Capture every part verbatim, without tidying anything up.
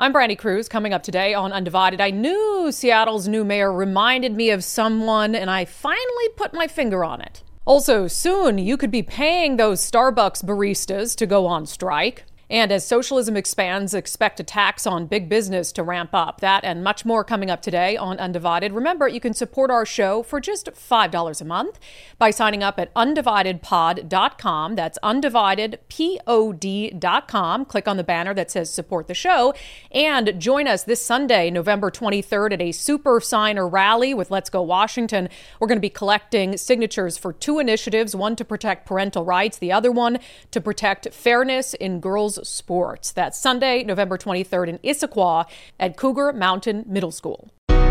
I'm Brandy Cruz. Coming up today on Undivided, I knew Seattle's new mayor reminded me of someone, and I finally put my finger on it. Also, soon you could be paying those Starbucks baristas to go on strike. And as socialism expands, expect attacks on big business to ramp up. That and much more coming up today on Undivided. Remember, you can support our show for just five dollars a month by signing up at undivided pod dot com. That's undivided pod dot com. Click on the banner that says support the show and join us this Sunday, November twenty-third, at a super signer rally with Let's Go Washington. We're going to be collecting signatures for two initiatives, one to protect parental rights, the other one to protect fairness in girls' sports. That's Sunday, November twenty-third in Issaquah at Cougar Mountain Middle School.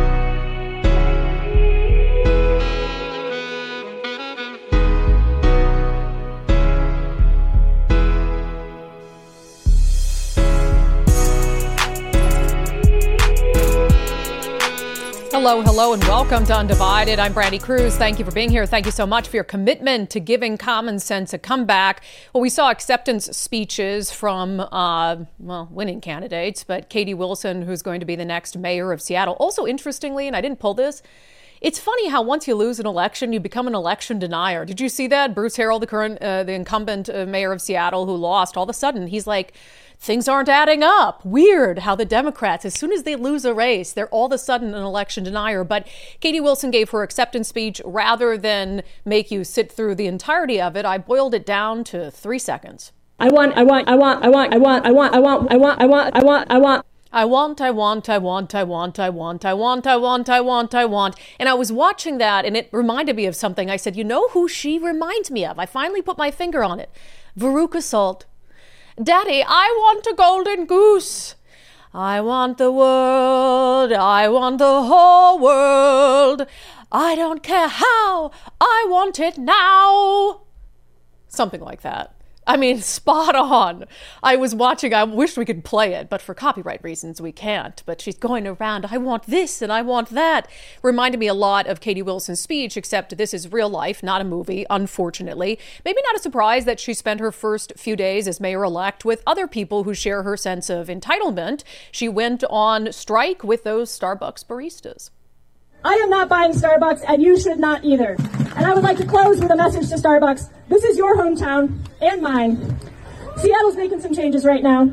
Hello, hello, and welcome to Undivided. I'm Brandy Cruz. Thank you for being here. Thank you so much for your commitment to giving common sense a comeback. Well, we saw acceptance speeches from, uh, well, winning candidates, but Katie Wilson, who's going to be the next mayor of Seattle. Also, interestingly, and I didn't pull this, it's funny how once you lose an election, you become an election denier. Did you see that? Bruce Harrell, the current, uh, the incumbent uh, mayor of Seattle who lost, all of a sudden, he's like, things aren't adding up. Weird how the Democrats, as soon as they lose a race, they're all of a sudden an election denier. But Katie Wilson gave her acceptance speech. Rather than make you sit through the entirety of it, I boiled it down to three seconds. I want, I want, I want, I want, I want, I want, I want, I want, I want, I want, I want. I want, I want, I want, I want, I want, I want, I want, I want, I want. And I was watching that and it reminded me of something. I said, you know who she reminds me of? I finally put my finger on it. Veruca Salt. Daddy, I want a golden goose. I want the world. I want the whole world. I don't care how. I want it now. Something like that. I mean, spot on. I was watching, I wish we could play it, but for copyright reasons we can't. But she's going around, I want this and I want that. Reminded me a lot of Katie Wilson's speech, except this is real life, not a movie, unfortunately. Maybe not a surprise that she spent her first few days as mayor-elect with other people who share her sense of entitlement. She went on strike with those Starbucks baristas. I am not buying Starbucks, and you should not either. And I would like to close with a message to Starbucks. This is your hometown and mine. Seattle's making some changes right now.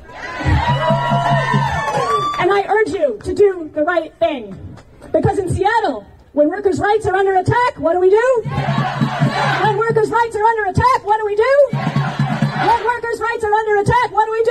And I urge you to do the right thing. Because in Seattle, when workers' rights are under attack, what do we do? When workers' rights are under attack, what do we do? When workers' rights are under attack, what do we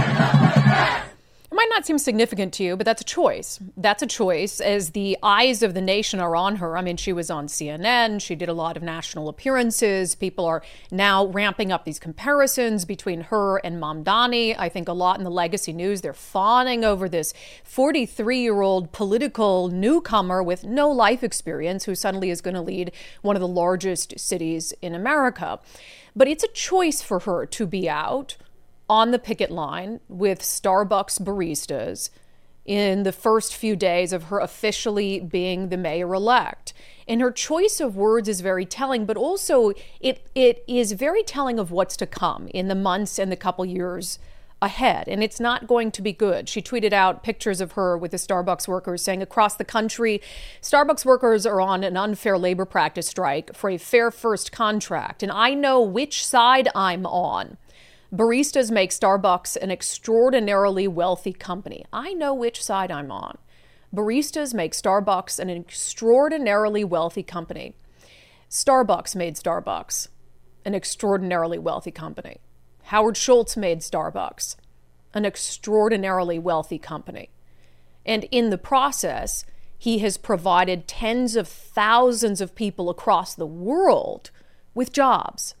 do? It might not seem significant to you, but that's a choice. That's a choice as the eyes of the nation are on her. I mean, she was on C N N. She did a lot of national appearances. People are now ramping up these comparisons between her and Mamdani. I think a lot in the legacy news, they're fawning over this forty-three-year-old political newcomer with no life experience who suddenly is going to lead one of the largest cities in America. But it's a choice for her to be out on the picket line with Starbucks baristas in the first few days of her officially being the mayor-elect. And her choice of words is very telling, but also it it is very telling of what's to come in the months and the couple years ahead. And it's not going to be good. She tweeted out pictures of her with the Starbucks workers saying across the country, Starbucks workers are on an unfair labor practice strike for a fair first contract. And I know which side I'm on. Baristas make Starbucks an extraordinarily wealthy company. I know which side I'm on. Baristas make Starbucks an extraordinarily wealthy company. Starbucks made Starbucks an extraordinarily wealthy company. Howard Schultz made Starbucks an extraordinarily wealthy company. And in the process, he has provided tens of thousands of people across the world with jobs.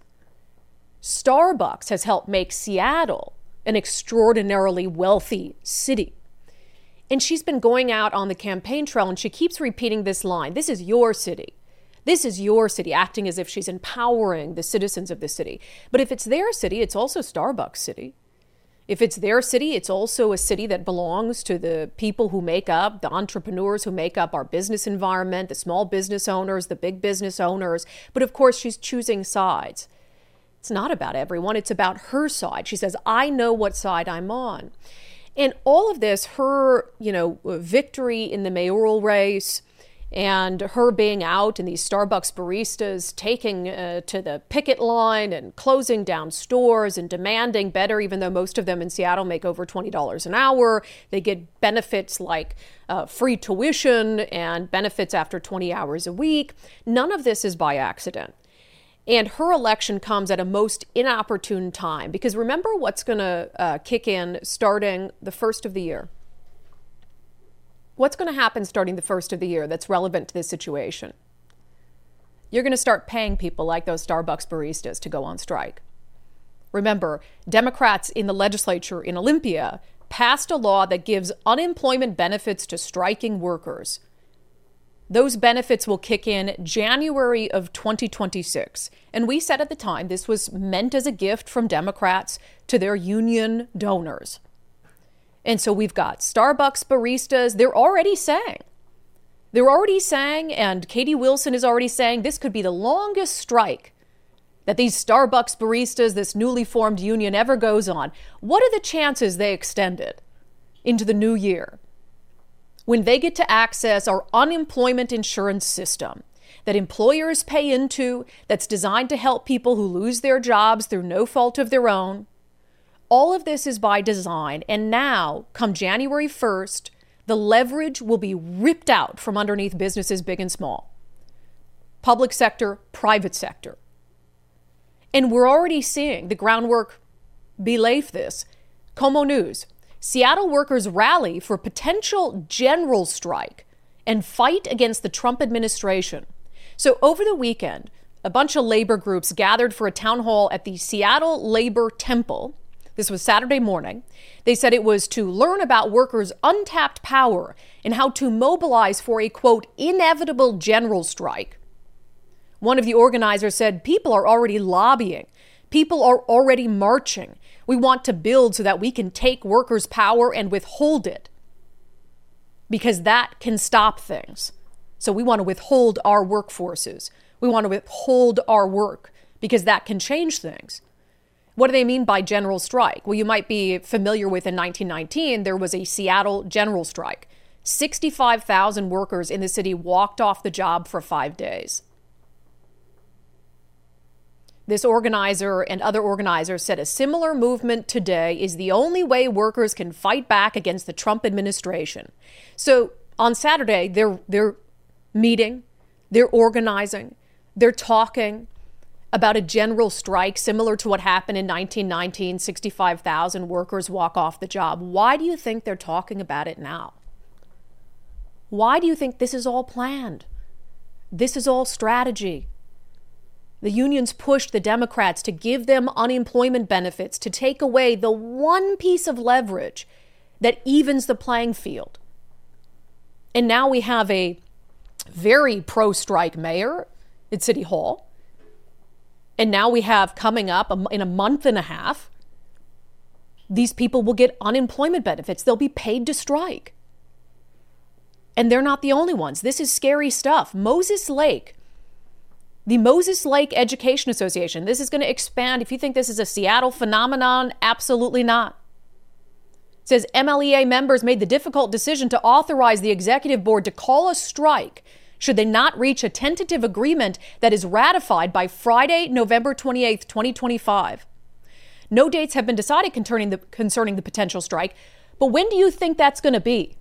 Starbucks has helped make Seattle an extraordinarily wealthy city. And she's been going out on the campaign trail and she keeps repeating this line. This is your city. This is your city, acting as if she's empowering the citizens of the city. But if it's their city, it's also Starbucks city. If it's their city, it's also a city that belongs to the people who make up, the entrepreneurs who make up our business environment, the small business owners, the big business owners. But of course, she's choosing sides. It's not about everyone. It's about her side. She says, I know what side I'm on. And all of this, her, you know, victory in the mayoral race and her being out and these Starbucks baristas taking uh, to the picket line and closing down stores and demanding better, even though most of them in Seattle make over twenty dollars an hour. They get benefits like uh, free tuition and benefits after twenty hours a week. None of this is by accident. And her election comes at a most inopportune time, because remember what's going to uh, kick in starting the first of the year. What's going to happen starting the first of the year that's relevant to this situation? You're going to start paying people like those Starbucks baristas to go on strike. Remember, Democrats in the legislature in Olympia passed a law that gives unemployment benefits to striking workers. Those benefits will kick in January of twenty twenty-six. And we said at the time this was meant as a gift from Democrats to their union donors. And so we've got Starbucks baristas. They're already saying, they're already saying, and Katie Wilson is already saying, this could be the longest strike that these Starbucks baristas, this newly formed union, ever goes on. What are the chances they extend it into the new year when they get to access our unemployment insurance system that employers pay into, that's designed to help people who lose their jobs through no fault of their own? All of this is by design, and now, come January first, the leverage will be ripped out from underneath businesses big and small. Public sector, private sector. And we're already seeing the groundwork belay this. Como News, Seattle workers rally for potential general strike and fight against the Trump administration. So over the weekend, a bunch of labor groups gathered for a town hall at the Seattle Labor Temple. This was Saturday morning. They said it was to learn about workers' untapped power and how to mobilize for a, quote, inevitable general strike. One of the organizers said, people are already lobbying. People are already marching. We want to build so that we can take workers' power and withhold it, because that can stop things. So we want to withhold our workforces. We want to withhold our work because that can change things. What do they mean by general strike? Well, you might be familiar with in nineteen nineteen, there was a Seattle general strike. sixty-five thousand workers in the city walked off the job for five days. This organizer and other organizers said a similar movement today is the only way workers can fight back against the Trump administration. So on Saturday, they're, they're meeting, they're organizing, they're talking about a general strike similar to what happened in nineteen nineteen, sixty-five thousand workers walk off the job. Why do you think they're talking about it now? Why do you think this is all planned? This is all strategy. The unions pushed the Democrats to give them unemployment benefits, to take away the one piece of leverage that evens the playing field. And now we have a very pro-strike mayor at City Hall. And now we have coming up in a month and a half, these people will get unemployment benefits. They'll be paid to strike. And they're not the only ones. This is scary stuff. Moses Lake, the Moses Lake Education Association, this is going to expand. If you think this is a Seattle phenomenon, absolutely not. It says M L E A members made the difficult decision to authorize the executive board to call a strike should they not reach a tentative agreement that is ratified by Friday, November twenty-eighth, twenty twenty-five. No dates have been decided concerning the, concerning the potential strike, but when do you think that's going to be?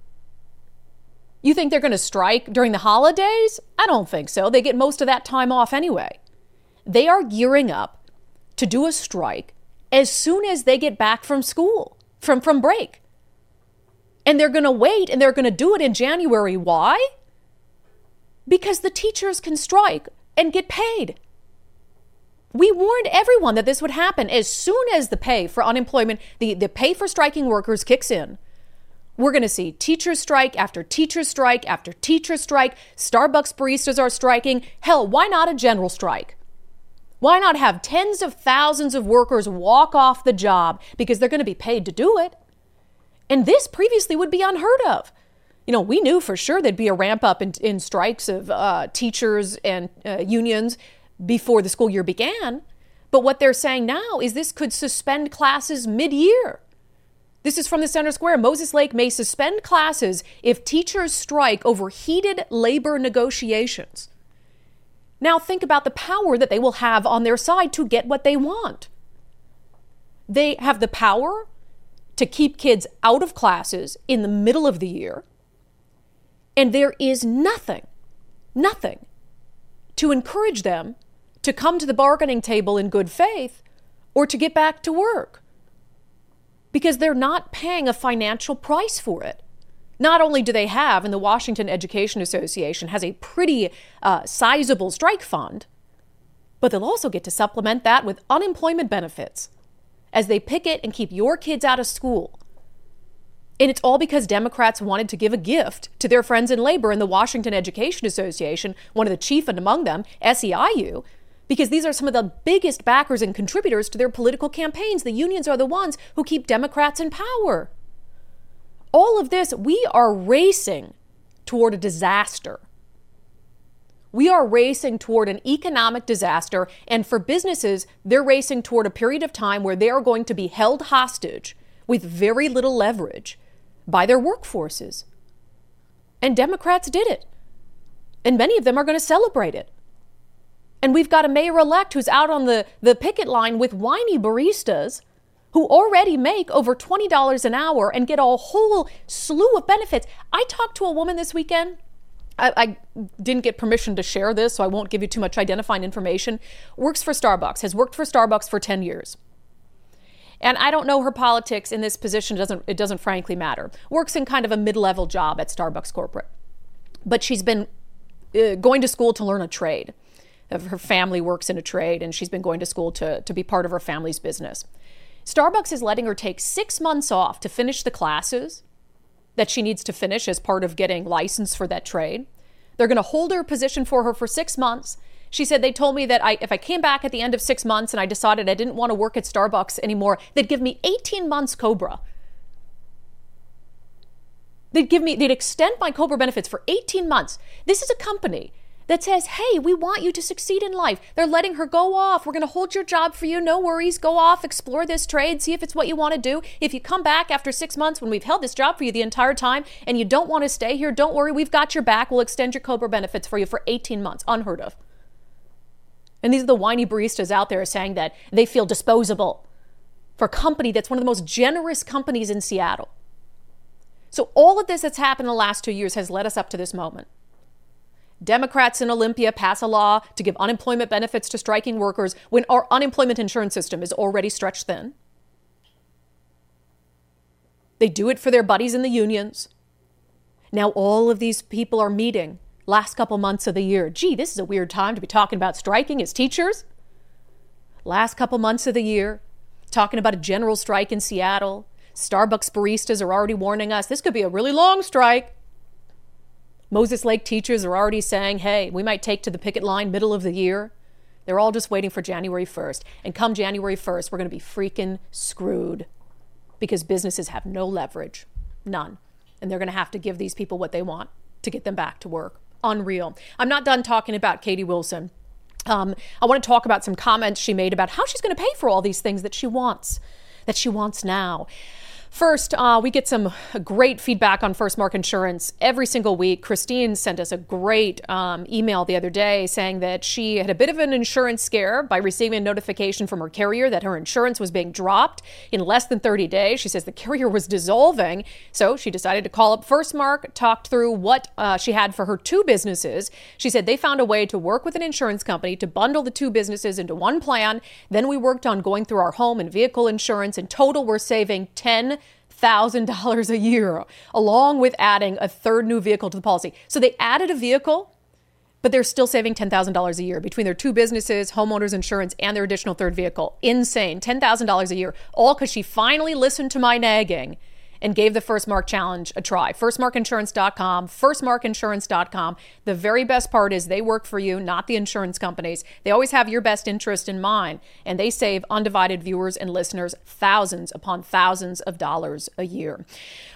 You think they're going to strike during the holidays? I don't think so. They get most of that time off anyway. They are gearing up to do a strike as soon as they get back from school, from, from break. And they're going to wait and they're going to do it in January. Why? Because the teachers can strike and get paid. We warned everyone that this would happen. As soon as the pay for unemployment, the, the pay for striking workers kicks in, we're going to see teachers strike after teachers strike after teachers strike. Starbucks baristas are striking. Hell, why not a general strike? Why not have tens of thousands of workers walk off the job because they're going to be paid to do it? And this previously would be unheard of. You know, we knew for sure there'd be a ramp up in, in strikes of uh, teachers and uh, unions before the school year began. But what they're saying now is this could suspend classes mid-year. This is from the Center Square. Moses Lake may suspend classes if teachers strike over heated labor negotiations. Now think about the power that they will have on their side to get what they want. They have the power to keep kids out of classes in the middle of the year. And there is nothing, nothing to encourage them to come to the bargaining table in good faith or to get back to work, because they're not paying a financial price for it. Not only do they have, and the Washington Education Association has a pretty uh, sizable strike fund, but they'll also get to supplement that with unemployment benefits as they picket and keep your kids out of school. And it's all because Democrats wanted to give a gift to their friends in labor in the Washington Education Association, one of the chief and among them, S E I U, because these are some of the biggest backers and contributors to their political campaigns. The unions are the ones who keep Democrats in power. All of this, we are racing toward a disaster. We are racing toward an economic disaster, and for businesses, they're racing toward a period of time where they are going to be held hostage with very little leverage by their workforces. And Democrats did it. And many of them are going to celebrate it. And we've got a mayor-elect who's out on the, the picket line with whiny baristas who already make over twenty dollars an hour and get a whole slew of benefits. I talked to a woman this weekend. I, I didn't get permission to share this, so I won't give you too much identifying information. Works for Starbucks, has worked for Starbucks for ten years. And I don't know her politics in this position. It doesn't, it doesn't frankly matter. Works in kind of a mid-level job at Starbucks corporate. But she's been uh, going to school to learn a trade. Her family works in a trade, and she's been going to school to, to be part of her family's business. Starbucks is letting her take six months off to finish the classes that she needs to finish as part of getting licensed for that trade. They're going to hold her position for her for six months. She said, they told me that I, if I came back at the end of six months and I decided I didn't want to work at Starbucks anymore, they'd give me eighteen months COBRA. They'd give me, they'd extend my COBRA benefits for eighteen months. This is a company that says, hey, we want you to succeed in life. They're letting her go off. We're going to hold your job for you. No worries. Go off, explore this trade, see if it's what you want to do. If you come back after six months when we've held this job for you the entire time and you don't want to stay here, don't worry. We've got your back. We'll extend your COBRA benefits for you for eighteen months. Unheard of. And these are the whiny baristas out there saying that they feel disposable for a company that's one of the most generous companies in Seattle. So all of this that's happened in the last two years has led us up to this moment. Democrats in Olympia pass a law to give unemployment benefits to striking workers when our unemployment insurance system is already stretched thin. They do it for their buddies in the unions. Now all of these people are meeting last couple months of the year. Gee, this is a weird time to be talking about striking as teachers. Last couple months of the year, talking about a general strike in Seattle. Starbucks baristas are already warning us this could be a really long strike. Moses Lake teachers are already saying, hey, we might take to the picket line middle of the year. They're all just waiting for January first. And come January first, we're going to be freaking screwed because businesses have no leverage, none. And they're going to have to give these people what they want to get them back to work. Unreal. I'm not done talking about Katie Wilson. Um, I want to talk about some comments she made about how she's going to pay for all these things that she wants, that she wants now. First, uh, we get some great feedback on First Mark Insurance every single week. Christine sent us a great um, email the other day saying that she had a bit of an insurance scare by receiving a notification from her carrier that her insurance was being dropped in less than thirty days. She says the carrier was dissolving, so she decided to call up First Mark, talked through what uh, she had for her two businesses. She said they found a way to work with an insurance company to bundle the two businesses into one plan. Then we worked on going through our home and vehicle insurance. In total, we're saving ten thousand dollars a year, along with adding a third new vehicle to the policy. So they added a vehicle, but they're still saving ten thousand dollars a year between their two businesses, homeowners insurance, and their additional third vehicle. Insane. ten thousand dollars a year, all because she finally listened to my nagging and gave the First Mark Challenge a try. first mark insurance dot com, first mark insurance dot com. The very best part is they work for you, not the insurance companies. They always have your best interest in mind, and they save undivided viewers and listeners thousands upon thousands of dollars a year.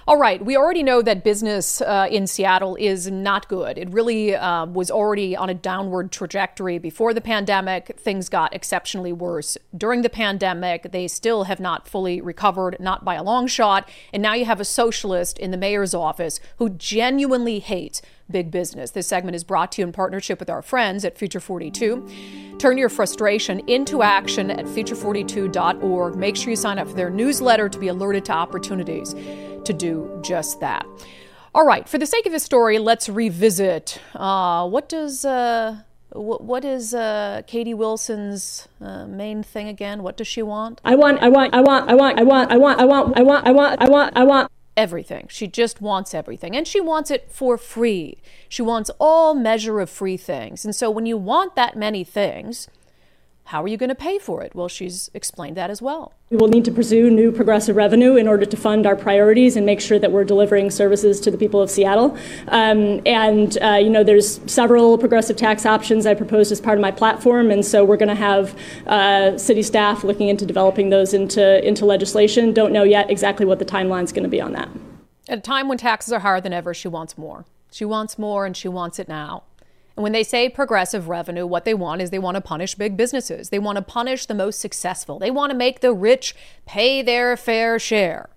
All right, we already know that business uh, in Seattle is not good. It really uh, was already on a downward trajectory before the pandemic. Things got exceptionally worse during the pandemic. They still have not fully recovered, not by a long shot. And now you have a socialist in the mayor's office who genuinely hates big business. This segment is brought to you in partnership with our friends at Future forty-two. Turn your frustration into action at future forty-two dot org. Make sure you sign up for their newsletter to be alerted to opportunities to do just that. All right, for the sake of the story, let's revisit uh, what does uh, what, what is uh, Katie Wilson's uh, main thing again? What does she want? I want, I want, I want, I want, I want, I want, I want, I want, I want, I want, I want. Everything. She just wants everything. And she wants it for free. She wants all measure of free things. And so when you want that many things, how are you going to pay for it? Well, she's explained that as well. We will need to pursue new progressive revenue in order to fund our priorities and make sure that we're delivering services to the people of Seattle. Um, and, uh, you know, there's several progressive tax options I proposed as part of my platform. And so we're going to have uh, city staff looking into developing those into, into legislation. Don't know yet exactly what the timeline is going to be on that. At a time when taxes are higher than ever, she wants more. She wants more, and she wants it now. And when they say progressive revenue, what they want is they want to punish big businesses. They want to punish the most successful. They want to make the rich pay their fair share.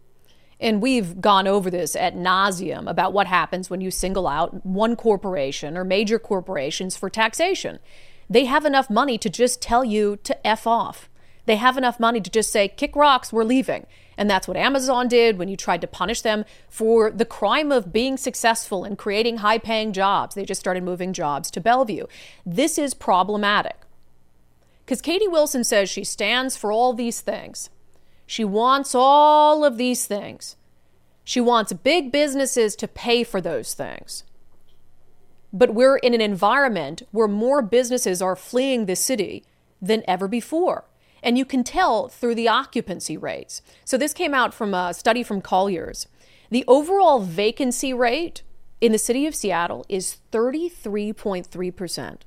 And we've gone over this ad nauseum about what happens when you single out one corporation or major corporations for taxation. They have enough money to just tell you to F off. They have enough money to just say, kick rocks, we're leaving. And that's what Amazon did when you tried to punish them for the crime of being successful and creating high-paying jobs. They just started moving jobs to Bellevue. This is problematic because Katie Wilson says she stands for all these things. She wants all of these things. She wants big businesses to pay for those things. But we're in an environment where more businesses are fleeing the city than ever before. And you can tell through the occupancy rates. So this came out from a study from Colliers. The overall vacancy rate in the city of Seattle is thirty-three point three percent.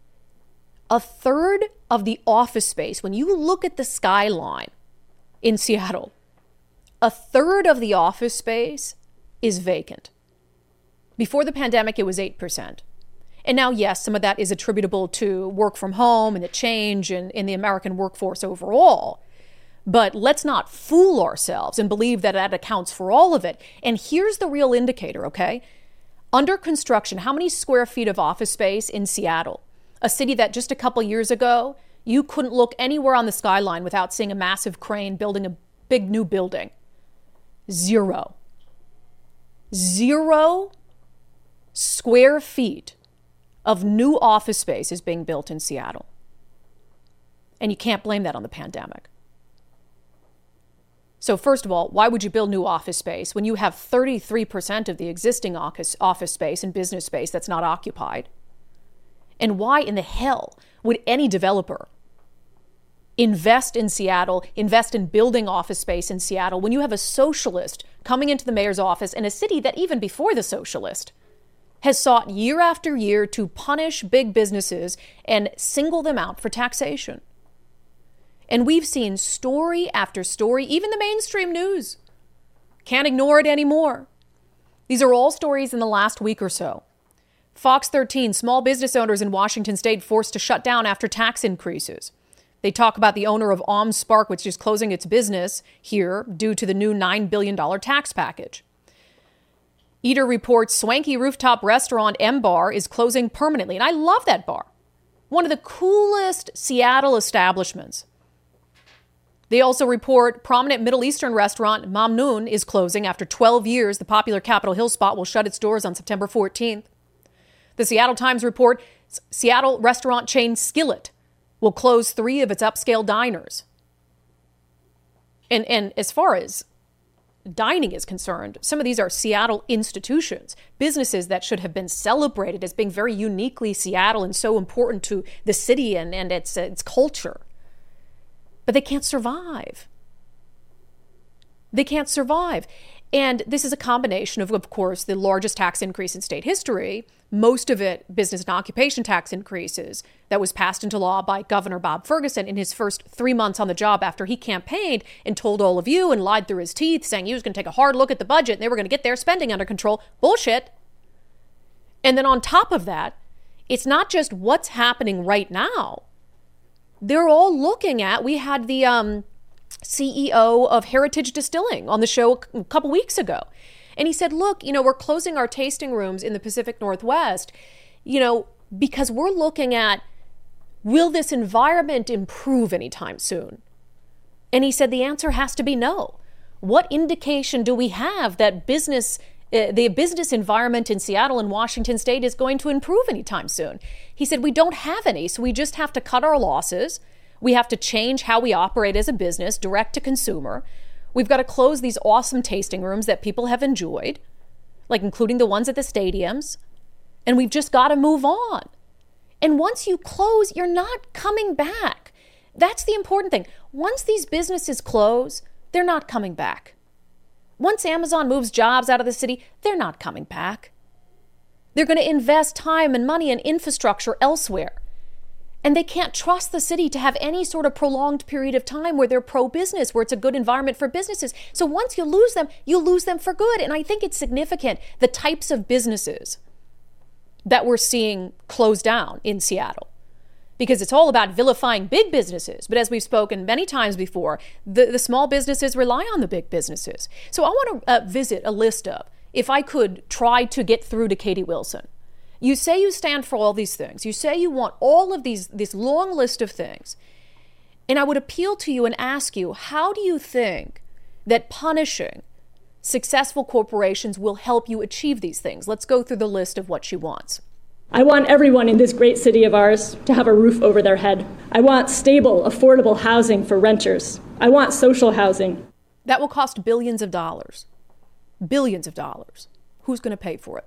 A third of the office space, when you look at the skyline in Seattle, a third of the office space is vacant. Before the pandemic, it was eight percent. And now, yes, some of that is attributable to work from home and the change in, in the American workforce overall. But let's not fool ourselves and believe that that accounts for all of it. And here's the real indicator, okay? Under construction, how many square feet of office space in Seattle? A city that just a couple years ago, you couldn't look anywhere on the skyline without seeing a massive crane building a big new building. Zero. Zero square feet of new office space is being built in Seattle. And you can't blame that on the pandemic. So first of all, why would you build new office space when you have thirty-three percent of the existing office, office space and business space that's not occupied? And why in the hell would any developer invest in Seattle, invest in building office space in Seattle when you have a socialist coming into the mayor's office in a city that even before the socialist has sought year after year to punish big businesses and single them out for taxation? And we've seen story after story, even the mainstream news can't ignore it anymore. These are all stories in the last week or so. Fox thirteen, small business owners in Washington state forced to shut down after tax increases. They talk about the owner of OmSpark, which is closing its business here due to the new nine billion dollars tax package. Eater reports swanky rooftop restaurant M Bar is closing permanently. And I love that bar. One of the coolest Seattle establishments. They also report prominent Middle Eastern restaurant Mamnoon is closing after twelve years. The popular Capitol Hill spot will shut its doors on September fourteenth. The Seattle Times report Seattle restaurant chain Skillet will close three of its upscale diners. And, and as far as dining is concerned, some of these are Seattle institutions, businesses that should have been celebrated as being very uniquely Seattle and so important to the city and, and its, its culture. But they can't survive. They can't survive. And this is a combination of, of course, the largest tax increase in state history, most of it business and occupation tax increases that was passed into law by Governor Bob Ferguson in his first three months on the job after he campaigned and told all of you and lied through his teeth, saying he was going to take a hard look at the budget and they were going to get their spending under control. Bullshit. And then on top of that, it's not just what's happening right now. They're all looking at, we had the um, C E O of Heritage Distilling on the show a couple weeks ago. And he said, look, you know, we're closing our tasting rooms in the Pacific Northwest, you know, because we're looking at, will this environment improve anytime soon? And he said the answer has to be no. What indication do we have that business, uh, the business environment in Seattle and Washington State is going to improve anytime soon? He said we don't have any, so we just have to cut our losses. We have to change how we operate as a business, direct to consumer. We've got to close these awesome tasting rooms that people have enjoyed, like including the ones at the stadiums. And we've just got to move on. And once you close, you're not coming back. That's the important thing. Once these businesses close, they're not coming back. Once Amazon moves jobs out of the city, they're not coming back. They're going to invest time and money and infrastructure elsewhere. And they can't trust the city to have any sort of prolonged period of time where they're pro-business, where it's a good environment for businesses. So once you lose them, you lose them for good. And I think it's significant, the types of businesses that we're seeing close down in Seattle. Because it's all about vilifying big businesses. But as we've spoken many times before, the, the small businesses rely on the big businesses. So I want to uh, visit a list of, if I could try to get through to Katie Wilson. You say you stand for all these things. You say you want all of these, this long list of things. And I would appeal to you and ask you, how do you think that punishing successful corporations will help you achieve these things? Let's go through the list of what she wants. I want everyone in this great city of ours to have a roof over their head. I want stable, affordable housing for renters. I want social housing. That will cost billions of dollars. Billions of dollars. Who's going to pay for it?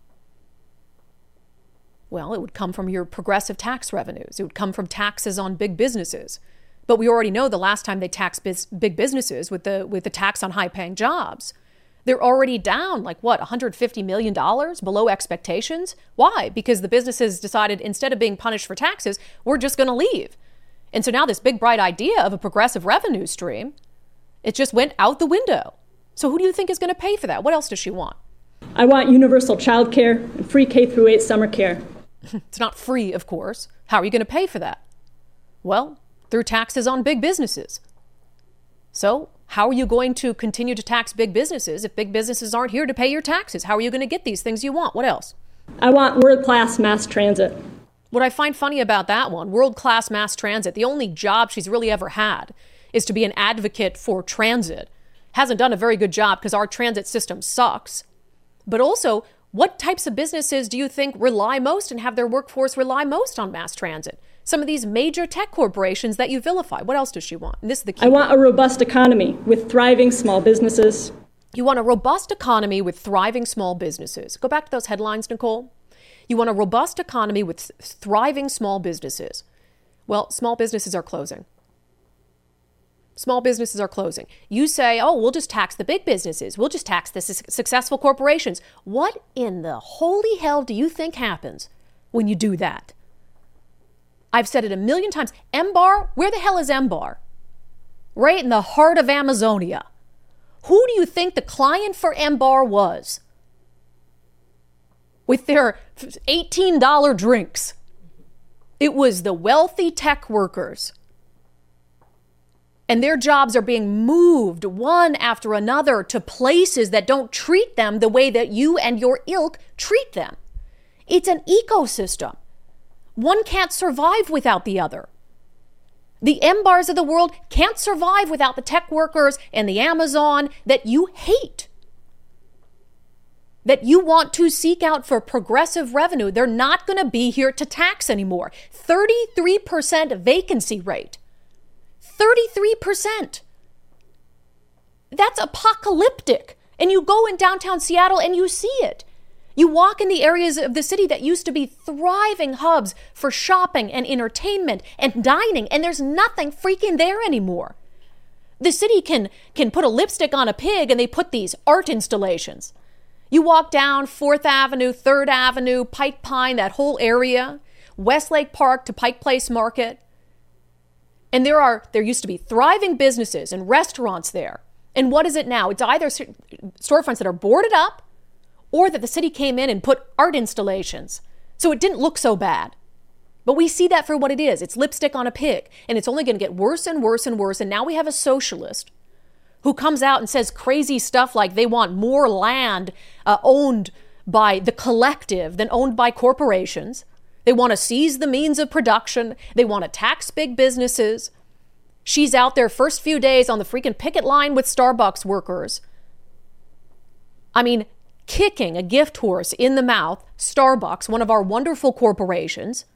Well, it would come from your progressive tax revenues. It would come from taxes on big businesses. But we already know the last time they taxed biz- big businesses with the with the tax on high-paying jobs, they're already down like, what, one hundred fifty million dollars below expectations? Why? Because the businesses decided instead of being punished for taxes, we're just going to leave. And so now this big, bright idea of a progressive revenue stream, it just went out the window. So who do you think is going to pay for that? What else does she want? I want universal child care and free K through eight summer care. It's not free, of course. How are you going to pay for that? Well, through taxes on big businesses. So how are you going to continue to tax big businesses if big businesses aren't here to pay your taxes? How are you going to get these things you want? What else? I want world-class mass transit. What I find funny about that one, world-class mass transit, the only job she's really ever had is to be an advocate for transit. Hasn't done a very good job because our transit system sucks. But also, what types of businesses do you think rely most and have their workforce rely most on mass transit? Some of these major tech corporations that you vilify. What else does she want? And this is the key. I want a robust economy with thriving small businesses. You want a robust economy with thriving small businesses. Go back to those headlines, Nicole. You want a robust economy with thriving small businesses. Well, small businesses are closing. Small businesses are closing. You say, oh, we'll just tax the big businesses. We'll just tax the su- successful corporations. What in the holy hell do you think happens when you do that? I've said it a million times. M BAR, where the hell is M BAR? Right in the heart of Amazonia. Who do you think the client for M BAR was? With their eighteen dollars drinks. It was the wealthy tech workers. And their jobs are being moved one after another to places that don't treat them the way that you and your ilk treat them. It's an ecosystem. One can't survive without the other. The M BARs of the world can't survive without the tech workers and the Amazon that you hate, that you want to seek out for progressive revenue. They're not going to be here to tax anymore. thirty-three percent vacancy rate. thirty-three percent. That's apocalyptic. And you go in downtown Seattle and you see it. You walk in the areas of the city that used to be thriving hubs for shopping and entertainment and dining, and there's nothing freaking there anymore. The city can can put a lipstick on a pig and they put these art installations. You walk down fourth Avenue, third Avenue, Pike Pine, that whole area, Westlake Park to Pike Place Market. And there are there used to be thriving businesses and restaurants there. And what is it now? It's either storefronts that are boarded up or that the city came in and put art installations. So it didn't look so bad. But we see that for what it is. It's lipstick on a pig. And it's only going to get worse and worse and worse. And now we have a socialist who comes out and says crazy stuff like they want more land uh, owned by the collective than owned by corporations. They want to seize the means of production. They want to tax big businesses. She's out there first few days on the freaking picket line with Starbucks workers. I mean, kicking a gift horse in the mouth, Starbucks, one of our wonderful corporations.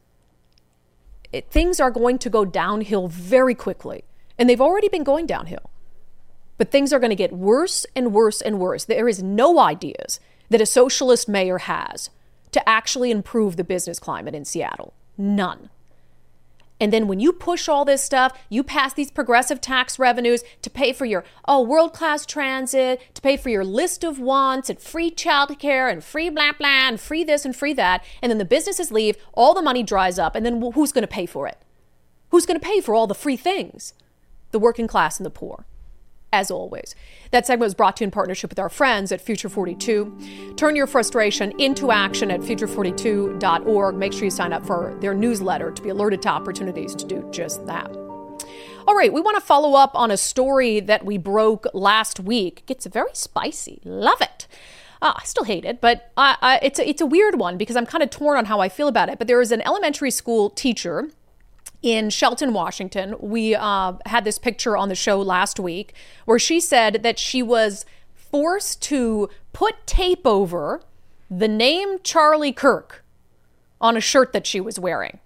It, things are going to go downhill very quickly. And they've already been going downhill. But things are going to get worse and worse and worse. There is no ideas that a socialist mayor has to actually improve the business climate in Seattle. None. And then when you push all this stuff, you pass these progressive tax revenues to pay for your, oh, world-class transit, to pay for your list of wants and free childcare and free blah, blah, and free this and free that. And then the businesses leave, all the money dries up, and then who's going to pay for it? Who's going to pay for all the free things? The working class and the poor. As always. That segment was brought to you in partnership with our friends at Future forty-two. Turn your frustration into action at future forty-two dot org. Make sure you sign up for their newsletter to be alerted to opportunities to do just that. All right, we want to follow up on a story that we broke last week. It gets very spicy. Love it. Uh, I still hate it, but I, I, it's, a, it's a weird one because I'm kind of torn on how I feel about it. But there is an elementary school teacher in Shelton, Washington. We uh, had this picture on the show last week where she said that she was forced to put tape over the name Charlie Kirk on a shirt that she was wearing.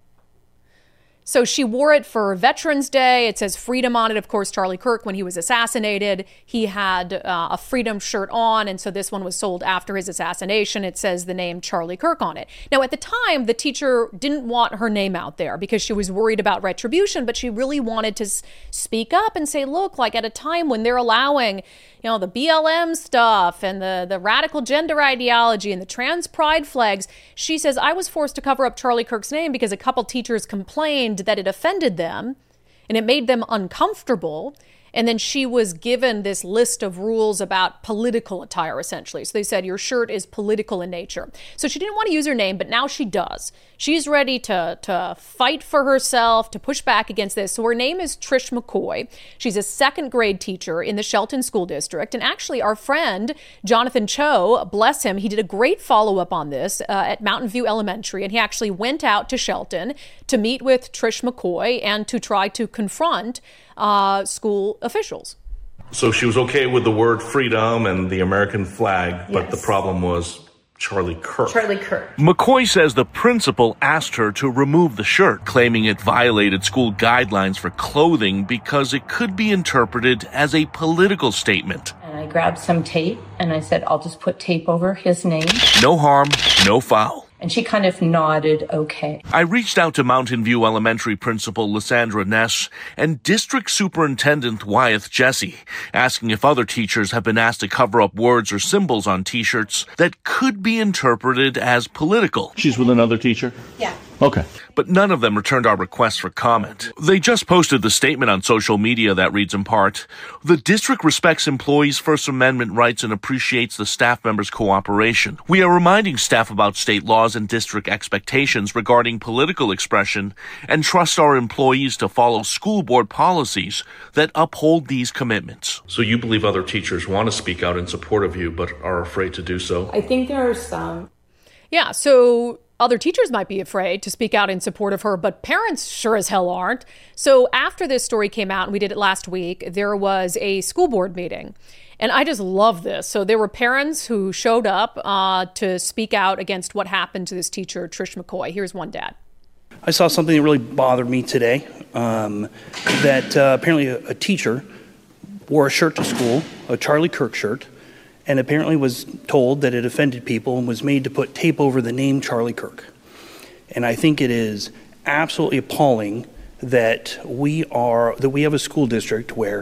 So she wore it for Veterans Day. It says freedom on it. Of course, Charlie Kirk, when he was assassinated, he had uh, a freedom shirt on. And so this one was sold after his assassination. It says the name Charlie Kirk on it. Now, at the time, the teacher didn't want her name out there because she was worried about retribution, but she really wanted to s- speak up and say, look, like at a time when they're allowing, you know, the B L M stuff and the, the radical gender ideology and the trans pride flags, she says, I was forced to cover up Charlie Kirk's name because a couple teachers complained that it offended them and it made them uncomfortable. And then she was given this list of rules about political attire, essentially. So they said, your shirt is political in nature. So she didn't want to use her name, but now she does. She's ready to, to fight for herself, to push back against this. So her name is Trish McCoy. She's a second grade teacher in the Shelton School District. And actually, our friend, Jonathan Cho, bless him, he did a great follow-up on this uh, at Mountain View Elementary. And he actually went out to Shelton to meet with Trish McCoy and to try to confront uh, school officials. So she was okay with the word freedom and the American flag, but Yes. the problem was Charlie Kirk. Charlie Kirk. McCoy says the principal asked her to remove the shirt, claiming it violated school guidelines for clothing because it could be interpreted as a political statement. And I grabbed some tape and I said, I'll just put tape over his name. No harm, no foul. And she kind of nodded, okay. I reached out to Mountain View Elementary Principal Lysandra Ness and District Superintendent Wyeth Jesse, asking if other teachers have been asked to cover up words or symbols on T-shirts that could be interpreted as political. She's with another teacher? Yeah. Okay. But none of them returned our request for comment. They just posted the statement on social media that reads in part, the district respects employees' First Amendment rights and appreciates the staff members' cooperation. We are reminding staff about state laws and district expectations regarding political expression and trust our employees to follow school board policies that uphold these commitments. So you believe other teachers want to speak out in support of you, but are afraid to do so? I think there are some. Yeah, so other teachers might be afraid to speak out in support of her, but parents sure as hell aren't. So after this story came out, and we did it last week, there was a school board meeting. And I just love this. So there were parents who showed up uh, to speak out against what happened to this teacher, Trish McCoy. Here's one dad. I saw something that really bothered me today, um, that uh, apparently a, a teacher wore a shirt to school, a Charlie Kirk shirt, and apparently was told that it offended people and was made to put tape over the name Charlie Kirk. And I think it is absolutely appalling that we are that we have a school district where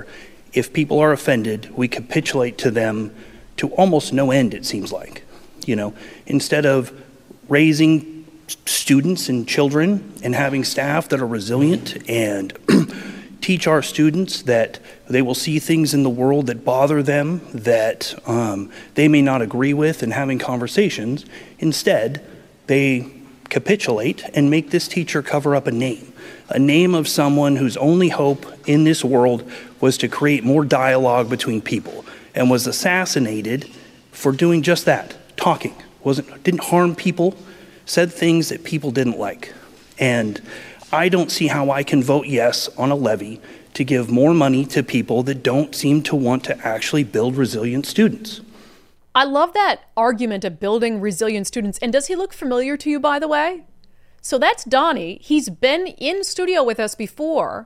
if people are offended, we capitulate to them to almost no end, it seems like. You know, instead of raising students and children and having staff that are resilient and teach our students that they will see things in the world that bother them, that um, they may not agree with, and having conversations, instead, they capitulate and make this teacher cover up a name, a name of someone whose only hope in this world was to create more dialogue between people, and was assassinated for doing just that, talking. Wasn't, didn't harm people, said things that people didn't like. And I don't see how I can vote yes on a levy to give more money to people that don't seem to want to actually build resilient students. I love that argument of building resilient students. And does he look familiar to you, by the way? So that's Donnie. He's been in studio with us before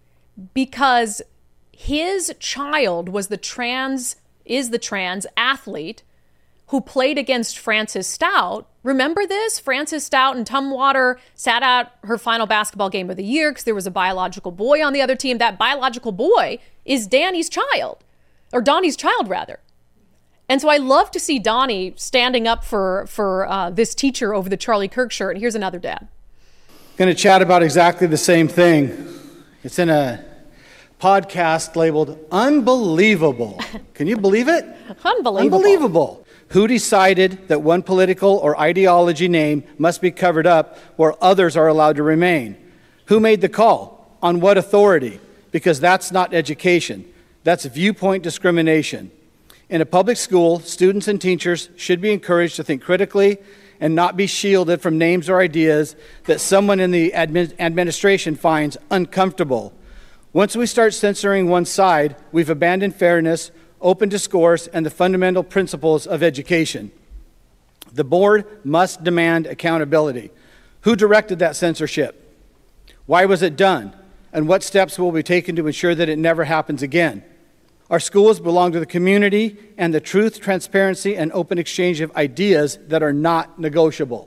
because his child was the trans, is the trans athlete who played against Frances Stout. Remember this? Frances Stout and Tumwater sat out her final basketball game of the year because there was a biological boy on the other team. That biological boy is Danny's child, or Donnie's child, rather. And so I love to see Donnie standing up for, for uh, this teacher over the Charlie Kirk shirt. And here's another dad. Going to chat about exactly the same thing. It's in a podcast labeled Unbelievable. Can you believe it? Unbelievable. Unbelievable. Who decided that one political or ideology name must be covered up where others are allowed to remain? Who made the call? On what authority? Because that's not education. That's viewpoint discrimination. In a public school, students and teachers should be encouraged to think critically and not be shielded from names or ideas that someone in the admin- administration finds uncomfortable. Once we start censoring one side, we've abandoned fairness, open discourse, and the fundamental principles of education. The board must demand accountability. Who directed that censorship? Why was it done? And what steps will be taken to ensure that it never happens again? Our schools belong to the community and the truth, transparency, and open exchange of ideas that are not negotiable.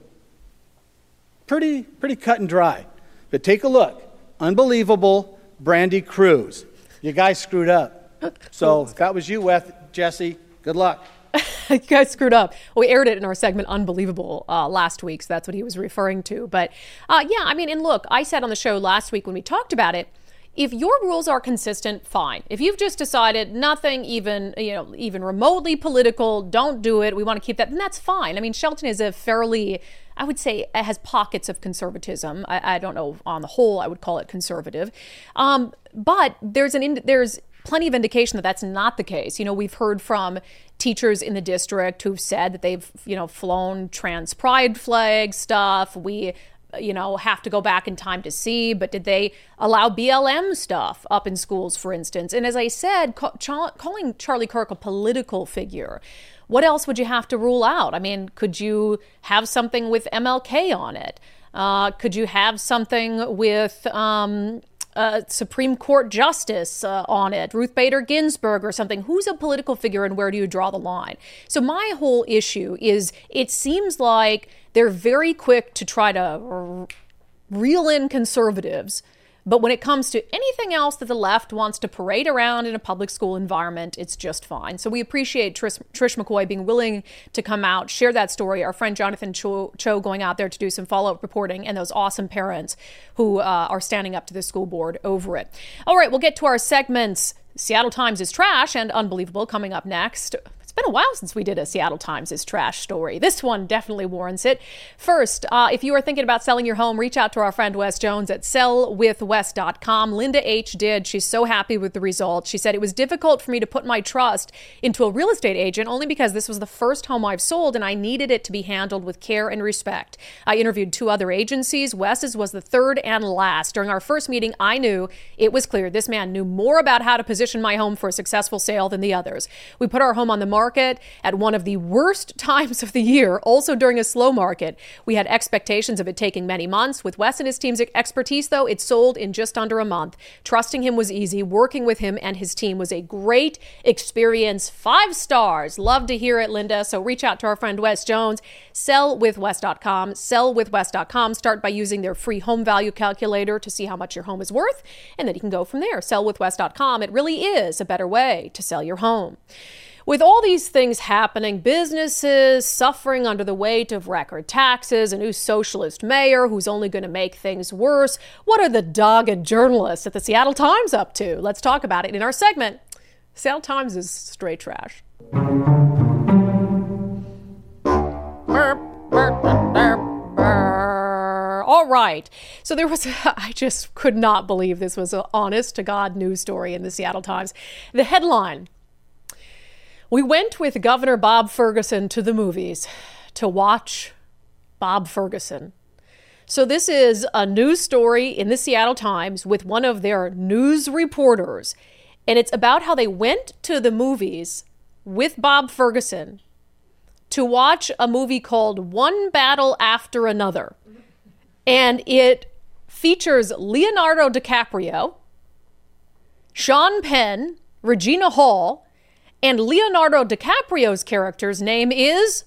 Pretty, pretty cut and dry. But take a look. Unbelievable, Brandy Cruz. You guys screwed up. So if that was you, Weth, Jesse, good luck. You guys screwed up. We aired it in our segment Unbelievable uh, last week, so that's what he was referring to. But uh, yeah, I mean, and look, I said on the show last week when we talked about it, if your rules are consistent, fine. If you've just decided nothing even, you know, even remotely political, don't do it, we want to keep that, then that's fine. I mean, Shelton is a fairly, I would say, it has pockets of conservatism. I, I don't know, on the whole, I would call it conservative. Um, but there's an there's plenty of indication that that's not the case. You know, we've heard from teachers in the district who've said that they've, you know, flown trans pride flag stuff. We, you know, have to go back in time to see, but did they allow B L M stuff up in schools, for instance? And as I said, ca- ca- calling Charlie Kirk a political figure, what else would you have to rule out? I mean, could you have something with M L K on it? Uh, could you have something with um, uh, Supreme Court Justice uh, on it, Ruth Bader Ginsburg or something? Who's a political figure and where do you draw the line? So my whole issue is it seems like they're very quick to try to r- reel in conservatives. But when it comes to anything else that the left wants to parade around in a public school environment, it's just fine. So we appreciate Trish, Trish McCoy being willing to come out, share that story. Our friend Jonathan Cho, Cho going out there to do some follow-up reporting, and those awesome parents who uh, are standing up to the school board over it. All right, we'll get to our segments. Seattle Times is trash and unbelievable coming up next. It's been a while since we did a Seattle Times is trash story. This one definitely warrants it. First, uh, if you are thinking about selling your home, reach out to our friend Wes Jones at sell with wes dot com. Linda H. did. She's so happy with the results. She said, it was difficult for me to put my trust into a real estate agent only because this was the first home I've sold and I needed it to be handled with care and respect. I interviewed two other agencies. Wes's was the third and last. During our first meeting, I knew it was clear this man knew more about how to position my home for a successful sale than the others. We put our home on the market market at one of the worst times of the year, also during a slow market. We had expectations of it taking many months. With Wes and his team's expertise, though, it sold in just under a month. Trusting him was easy. Working with him and his team was a great experience. Five stars. Love to hear it, Linda. So reach out to our friend Wes Jones. sell with wes dot com. sell with wes dot com. Start by using their free home value calculator to see how much your home is worth, and then you can go from there. sell with wes dot com. It really is a better way to sell your home. With all these things happening, businesses suffering under the weight of record taxes, a new socialist mayor who's only going to make things worse, what are the dogged journalists at the Seattle Times up to? Let's talk about it in our segment. Seattle Times is straight trash. All right. So there was, I just could not believe this was an honest to God news story in the Seattle Times. The headline: we went with Governor Bob Ferguson to the movies to watch Bob Ferguson. So this is a news story in the Seattle Times with one of their news reporters. And it's about how they went to the movies with Bob Ferguson to watch a movie called One Battle After Another. And it features Leonardo DiCaprio, Sean Penn, Regina Hall, and Leonardo DiCaprio's character's name is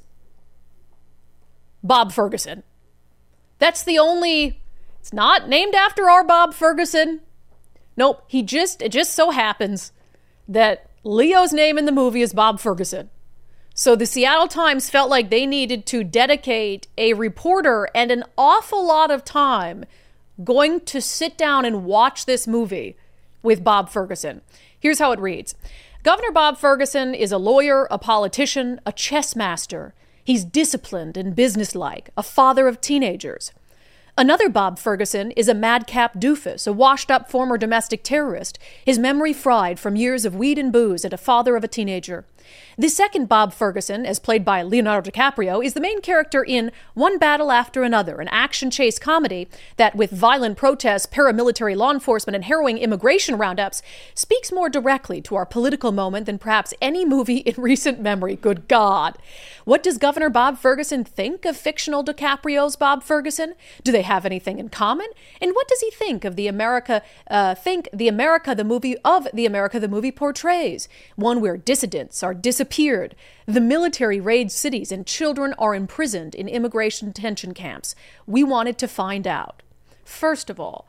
Bob Ferguson. That's the only, it's not named after our Bob Ferguson. Nope, he just, it just so happens that Leo's name in the movie is Bob Ferguson. So the Seattle Times felt like they needed to dedicate a reporter and an awful lot of time going to sit down and watch this movie with Bob Ferguson. Here's how it reads. Governor Bob Ferguson is a lawyer, a politician, a chess master. He's disciplined and businesslike, a father of teenagers. Another Bob Ferguson is a madcap doofus, a washed-up former domestic terrorist, his memory fried from years of weed and booze, and a father of a teenager. The second Bob Ferguson, as played by Leonardo DiCaprio, is the main character in One Battle After Another, an action-chase comedy that, with violent protests, paramilitary law enforcement, and harrowing immigration roundups, speaks more directly to our political moment than perhaps any movie in recent memory. Good God. What does Governor Bob Ferguson think of fictional DiCaprio's Bob Ferguson? Do they have anything in common? And what does he think of the America, uh, think the America the movie of the America the movie portrays? One where dissidents are disappeared, the military raids cities, and children are imprisoned in immigration detention camps. We wanted to find out. First of all,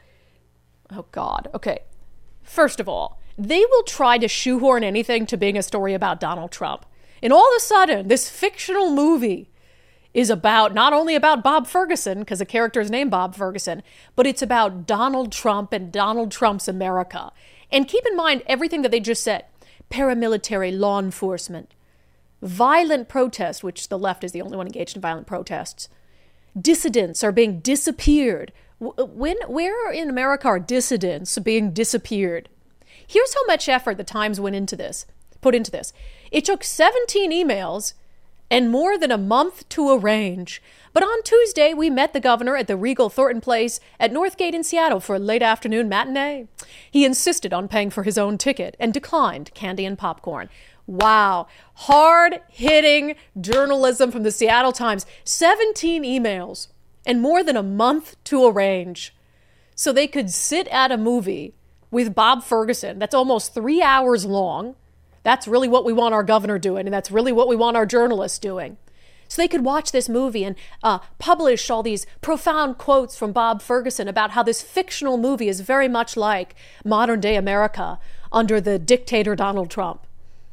oh God, okay. First of all, they will try to shoehorn anything to being a story about Donald Trump. And all of a sudden, this fictional movie is about, not only about Bob Ferguson, because the character is named Bob Ferguson, but it's about Donald Trump and Donald Trump's America. And keep in mind everything that they just said. Paramilitary law enforcement, violent protests, which the left is the only one engaged in violent protests. Dissidents are being disappeared. When, where in America are dissidents being disappeared? Here's how much effort the Times went into this, put into this. It took seventeen emails and more than a month to arrange. But on Tuesday, we met the governor at the Regal Thornton Place at Northgate in Seattle for a late afternoon matinee. He insisted on paying for his own ticket and declined candy and popcorn. Wow. Hard-hitting journalism from the Seattle Times. seventeen emails and more than a month to arrange. So they could sit at a movie with Bob Ferguson that's almost three hours long. That's really what we want our governor doing, and that's really what we want our journalists doing. So they could watch this movie and uh, publish all these profound quotes from Bob Ferguson about how this fictional movie is very much like modern-day America under the dictator Donald Trump.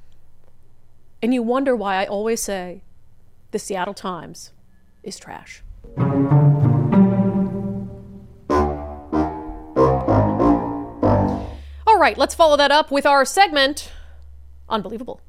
And you wonder why I always say the Seattle Times is trash. All right, let's follow that up with our segment, Unbelievable.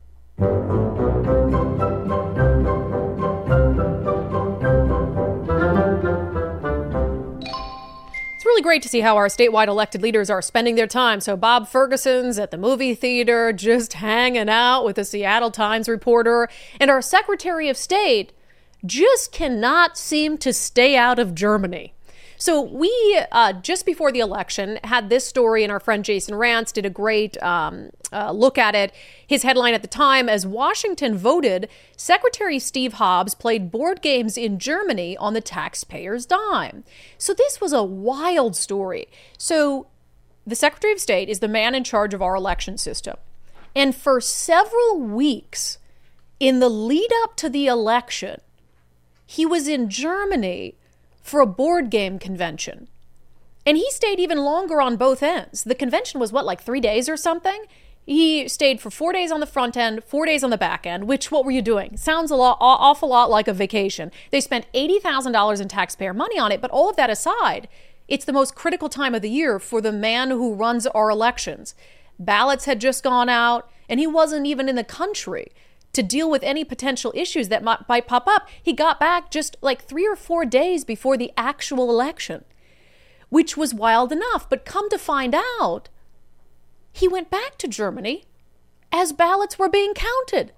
It's really great to see how our statewide elected leaders are spending their time. So Bob Ferguson's at the movie theater, just hanging out with a Seattle Times reporter, and our Secretary of State just cannot seem to stay out of Germany. So we, uh, just before the election, had this story, and our friend Jason Rantz did a great um, uh, look at it. His headline at the time, as Washington voted, Secretary Steve Hobbs played board games in Germany on the taxpayer's dime. So this was a wild story. So the Secretary of State is the man in charge of our election system. And for several weeks in the lead up to the election, he was in Germany for a board game convention. And he stayed even longer on both ends. The convention was, what, like three days or something? He stayed for four days on the front end, four days on the back end, which, what were you doing? Sounds a lot, awful lot like a vacation. They spent eighty thousand dollars in taxpayer money on it, but all of that aside, it's the most critical time of the year for the man who runs our elections. Ballots had just gone out, and he wasn't even in the country to deal with any potential issues that might, might pop up. He got back just like three or four days before the actual election, which was wild enough. But come to find out, he went back to Germany as ballots were being counted.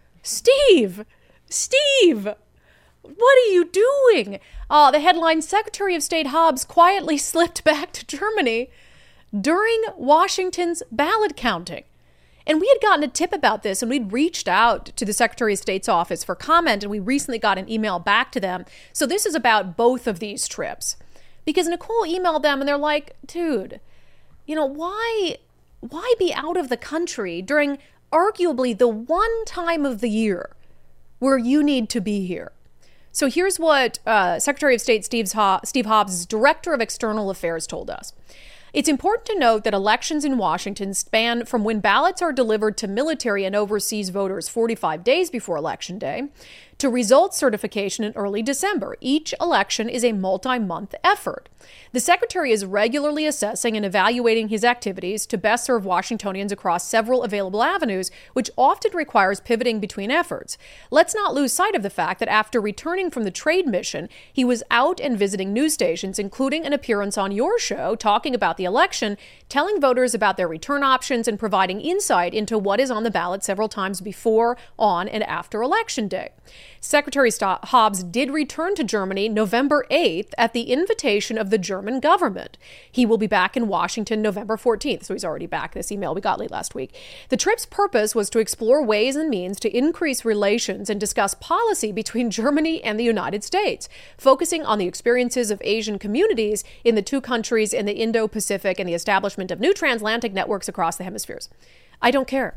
Steve, Steve, what are you doing? Uh, the headline, Secretary of State Hobbs quietly slipped back to Germany during Washington's ballot counting. And we had gotten a tip about this, and we'd reached out to the Secretary of State's office for comment, and we recently got an email back to them. So this is about both of these trips. Because Nicole emailed them, and they're like, dude, you know, why, why be out of the country during arguably the one time of the year where you need to be here? So here's what uh, Secretary of State Steve Hobbs' Director of External Affairs told us. It's important to note that elections in Washington span from when ballots are delivered to military and overseas voters forty-five days before Election Day to result certification in early December. Each election is a multi-month effort. The Secretary is regularly assessing and evaluating his activities to best serve Washingtonians across several available avenues, which often requires pivoting between efforts. Let's not lose sight of the fact that after returning from the trade mission, he was out and visiting news stations, including an appearance on your show, talking about the election, telling voters about their return options, and providing insight into what is on the ballot several times before, on, and after Election Day. Secretary Hobbs did return to Germany November eighth at the invitation of the German government. He will be back in Washington November fourteenth, so he's already back. This email we got late last week. The trip's purpose was to explore ways and means to increase relations and discuss policy between Germany and the United States, focusing on the experiences of Asian communities in the two countries in the Indo-Pacific and the establishment of new transatlantic networks across the hemispheres. I don't care.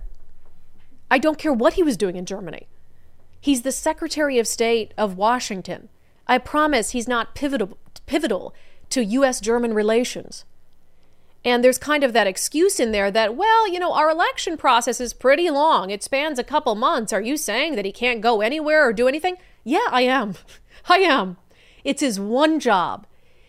I don't care what he was doing in Germany. He's the Secretary of State of Washington. I promise he's not pivotal, pivotal to U S German relations. And there's kind of that excuse in there that, well, you know, our election process is pretty long. It spans a couple months. Are you saying that he can't go anywhere or do anything? Yeah, I am. I am. It's his one job.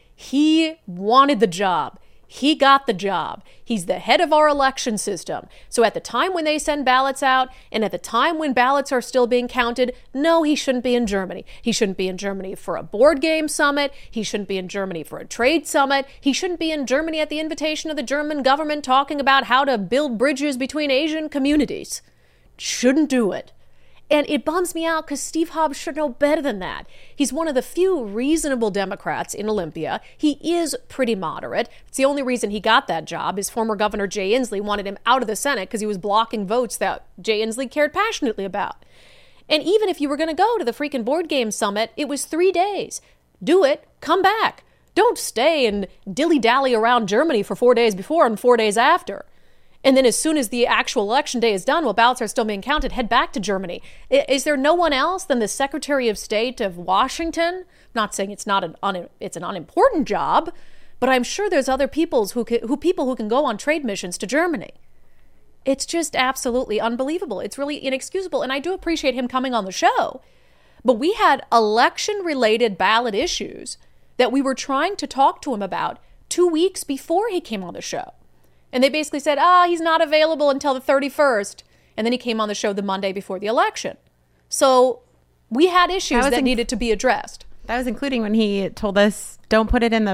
He wanted the job. He got the job. He's the head of our election system. So at the time when they send ballots out and at the time when ballots are still being counted, no, he shouldn't be in Germany. He shouldn't be in Germany for a board game summit. He shouldn't be in Germany for a trade summit. He shouldn't be in Germany at the invitation of the German government talking about how to build bridges between Asian communities. Shouldn't do it. And it bums me out because Steve Hobbs should know better than that. He's one of the few reasonable Democrats in Olympia. He is pretty moderate. It's the only reason he got that job. His former governor, Jay Inslee, wanted him out of the Senate because he was blocking votes that Jay Inslee cared passionately about. And even if you were going to go to the freaking board game summit, it was three days. Do it. Come back. Don't stay and dilly-dally around Germany for four days before and four days after. And then as soon as the actual election day is done, while ballots are still being counted, head back to Germany. Is there no one else than the Secretary of State of Washington? I'm not saying it's not an un, it's an unimportant job, but I'm sure there's other peoples who, can, who people who can go on trade missions to Germany. It's just absolutely unbelievable. It's really inexcusable. And I do appreciate him coming on the show. But we had election-related ballot issues that we were trying to talk to him about two weeks before he came on the show. And they basically said, ah, oh, he's not available until the thirty-first. And then he came on the show the Monday before the election. So we had issues that, that inc- needed to be addressed. That was including when he told us, don't put it in the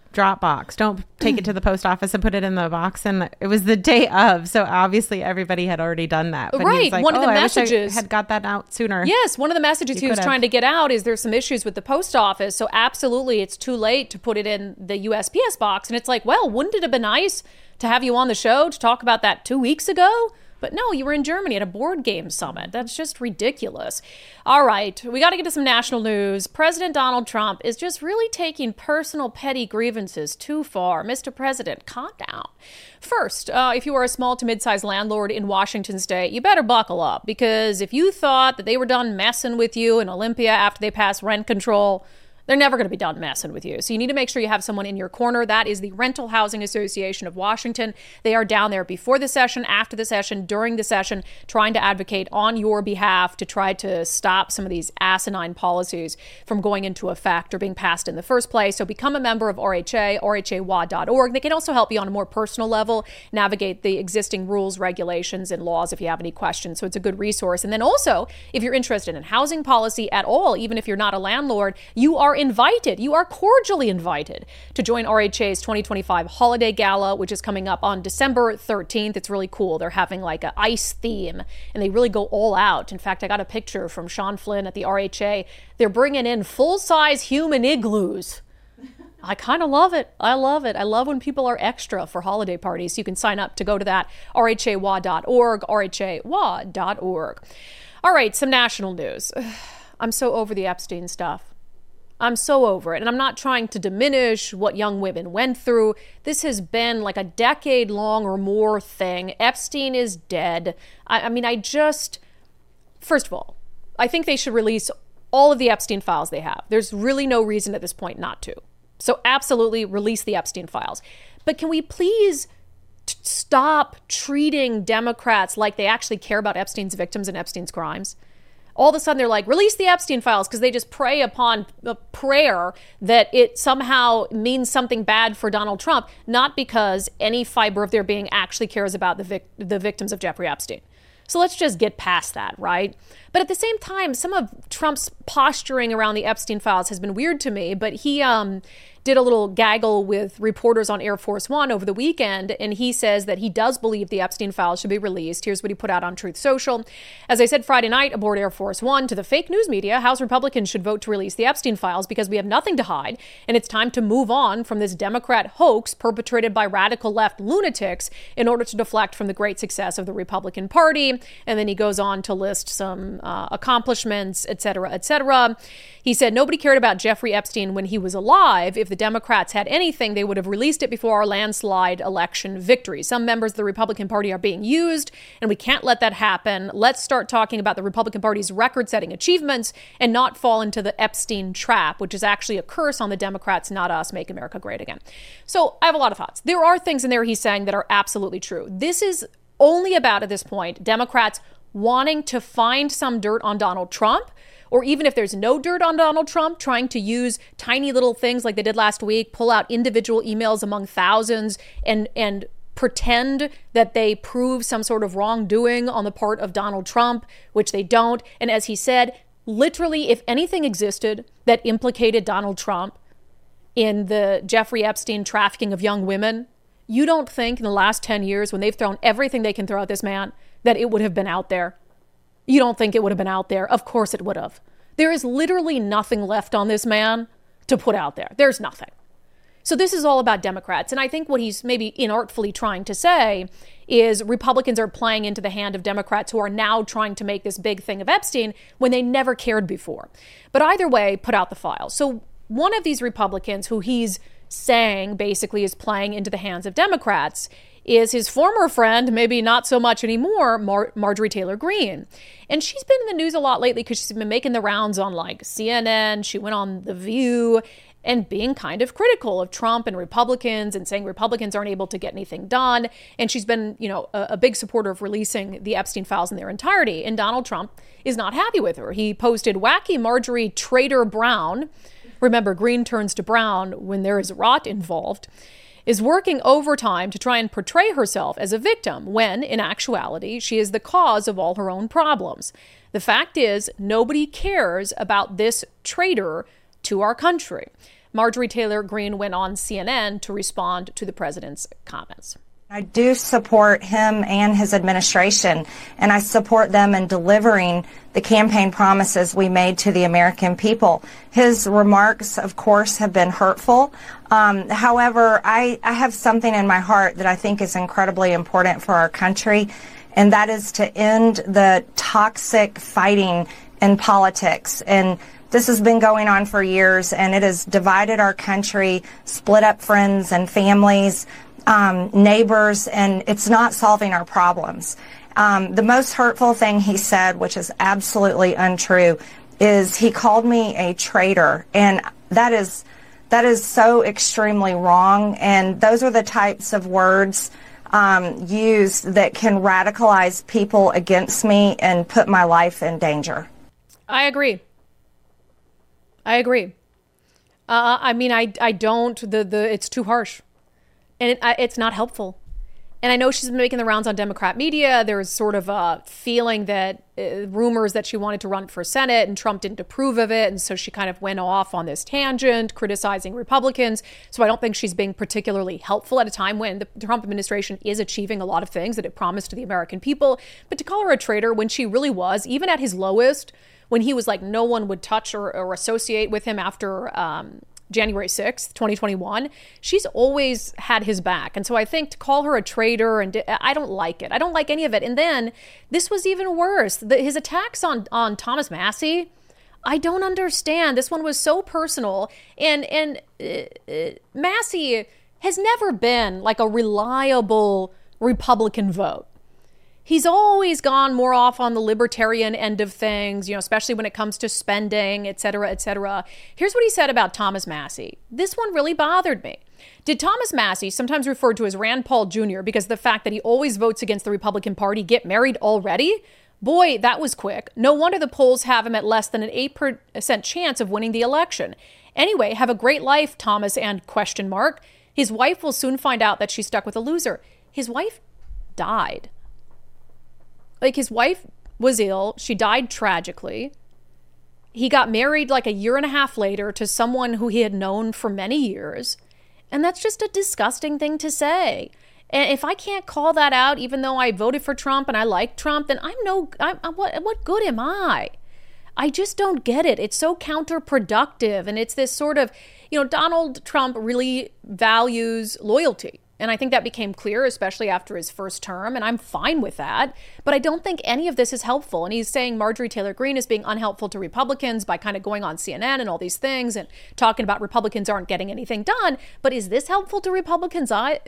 drop box. Don't take it to the post office and put it in the box. And it was the day of. So obviously everybody had already done that. But right. he was like, one of oh, the I wish I messages had got that out sooner. Yes. One of the messages You he was could've. trying to get out is there's some issues with the post office. So absolutely, it's too late to put it in the U S P S box. And it's like, well, wouldn't it have been nice to have you on the show to talk about that two weeks ago? But no, you were in Germany at a board game summit. That's just ridiculous. All right, we got to get to some national news. President Donald Trump is just really taking personal petty grievances too far. Mister President, calm down. First, uh, if you are a small to mid-sized landlord in Washington state, you better buckle up, because if you thought that they were done messing with you in Olympia after they passed rent control, they're never going to be done messing with you. So you need to make sure you have someone in your corner. That is the Rental Housing Association of Washington. They are down there before the session, after the session, during the session, trying to advocate on your behalf to try to stop some of these asinine policies from going into effect or being passed in the first place. So become a member of R H A, R H A W A dot org. They can also help you on a more personal level navigate the existing rules, regulations, and laws if you have any questions. So it's a good resource. And then also, if you're interested in housing policy at all, even if you're not a landlord, you are invited. You are cordially invited to join R H A's twenty twenty-five Holiday Gala, which is coming up on December thirteenth. It's really cool. They're having like an ice theme, and they really go all out. In fact, I got a picture from Sean Flynn at the R H A. They're bringing in full-size human igloos. I kind of love it. I love it. I love when people are extra for holiday parties. You can sign up to go to that, R H A W A dot org, R H A W A dot org. All right, some national news. I'm so over the Epstein stuff. I'm so over it. And I'm not trying to diminish what young women went through. This has been like a decade long or more thing. Epstein is dead. I, I mean, I just, first of all, I think they should release all of the Epstein files they have. There's really no reason at this point not to. So absolutely release the Epstein files. But can we please t- stop treating Democrats like they actually care about Epstein's victims and Epstein's crimes? All of a sudden, they're like, release the Epstein files, because they just prey upon a prayer that it somehow means something bad for Donald Trump, not because any fiber of their being actually cares about the vic- the victims of Jeffrey Epstein. So let's just get past that, right? But at the same time, some of Trump's posturing around the Epstein files has been weird to me, but he um, did a little gaggle with reporters on Air Force One over the weekend, and he says that he does believe the Epstein files should be released. Here's what he put out on Truth Social. As I said Friday night aboard Air Force One to the fake news media, House Republicans should vote to release the Epstein files because we have nothing to hide, and it's time to move on from this Democrat hoax perpetrated by radical left lunatics in order to deflect from the great success of the Republican Party. And then he goes on to list some uh, accomplishments, et cetera, et cetera. He said nobody cared about Jeffrey Epstein when he was alive. If the Democrats had anything, they would have released it before our landslide election victory. Some members of the Republican Party are being used, and we can't let that happen. Let's start talking about the Republican Party's record-setting achievements and not fall into the Epstein trap, which is actually a curse on the Democrats, not us. Make America great again. So I have a lot of thoughts. There are things in there he's saying that are absolutely true. This is only about, at this point, Democrats wanting to find some dirt on Donald Trump, or even if there's no dirt on Donald Trump, trying to use tiny little things like they did last week, pull out individual emails among thousands and and pretend that they prove some sort of wrongdoing on the part of Donald Trump, which they don't. And as he said, literally, if anything existed that implicated Donald Trump in the Jeffrey Epstein trafficking of young women, you don't think in the last ten years, when they've thrown everything they can throw at this man, that it would have been out there? You don't think it would have been out there? Of course it would have. There is literally nothing left on this man to put out there. There's nothing. So this is all about Democrats. And I think what he's maybe inartfully trying to say is Republicans are playing into the hand of Democrats who are now trying to make this big thing of Epstein when they never cared before. But either way, put out the files. So one of these Republicans who he's saying basically is playing into the hands of Democrats is his former friend, maybe not so much anymore, Mar- Marjorie Taylor Greene. And she's been in the news a lot lately because she's been making the rounds on like C N N. She went on The View and being kind of critical of Trump and Republicans and saying Republicans aren't able to get anything done. And she's been, you know, a, a big supporter of releasing the Epstein files in their entirety. And Donald Trump is not happy with her. He posted wacky Marjorie Trader Brown. Remember, green turns to brown when there is rot involved. Is working overtime to try and portray herself as a victim when, in actuality, she is the cause of all her own problems. The fact is, nobody cares about this traitor to our country. Marjorie Taylor Greene went on C N N to respond to the president's comments. I do support him and his administration, and I support them in delivering the campaign promises we made to the American people. His remarks, of course, have been hurtful. Um, however, I, I have something in my heart that I think is incredibly important for our country, and that is to end the toxic fighting in politics. And this has been going on for years, and it has divided our country, split up friends and families, Um, neighbors, and it's not solving our problems. Um, the most hurtful thing he said, which is absolutely untrue, is he called me a traitor, and that is that is so extremely wrong. And those are the types of words um, used that can radicalize people against me and put my life in danger. I agree. I agree. Uh, I mean, I I don't. The the it's too harsh. And it, it's not helpful. And I know she's been making the rounds on Democrat media. There's sort of a feeling that uh, rumors that she wanted to run for Senate and Trump didn't approve of it. And so she kind of went off on this tangent, criticizing Republicans. So I don't think she's being particularly helpful at a time when the Trump administration is achieving a lot of things that it promised to the American people. But to call her a traitor when she really was, even at his lowest, when he was like no one would touch or, or associate with him after um, January sixth, twenty twenty-one, she's always had his back. And so I think to call her a traitor, and I don't like it. I don't like any of it. And then this was even worse. The, his attacks on, on Thomas Massie, I don't understand. This one was so personal. And, and uh, uh, Massie has never been like a reliable Republican vote. He's always gone more off on the libertarian end of things, you know, especially when it comes to spending, et cetera, et cetera. Here's what he said about Thomas Massie. This one really bothered me. Did Thomas Massie, sometimes referred to as Rand Paul Junior, because of the fact that he always votes against the Republican Party, get married already? Boy, that was quick. No wonder the polls have him at less than an eight percent chance of winning the election. Anyway, have a great life, Thomas, and question mark. His wife will soon find out that she's stuck with a loser. His wife died. Like, his wife was ill. She died tragically. He got married like a year and a half later to someone who he had known for many years. And that's just a disgusting thing to say. And if I can't call that out, even though I voted for Trump and I like Trump, then I'm no, I'm, I'm, what, what good am I? I just don't get it. It's so counterproductive. And it's this sort of, you know, Donald Trump really values loyalty. And I think that became clear, especially after his first term. And I'm fine with that. But I don't think any of this is helpful. And he's saying Marjorie Taylor Greene is being unhelpful to Republicans by kind of going on C N N and all these things and talking about Republicans aren't getting anything done. But is this helpful to Republicans? I,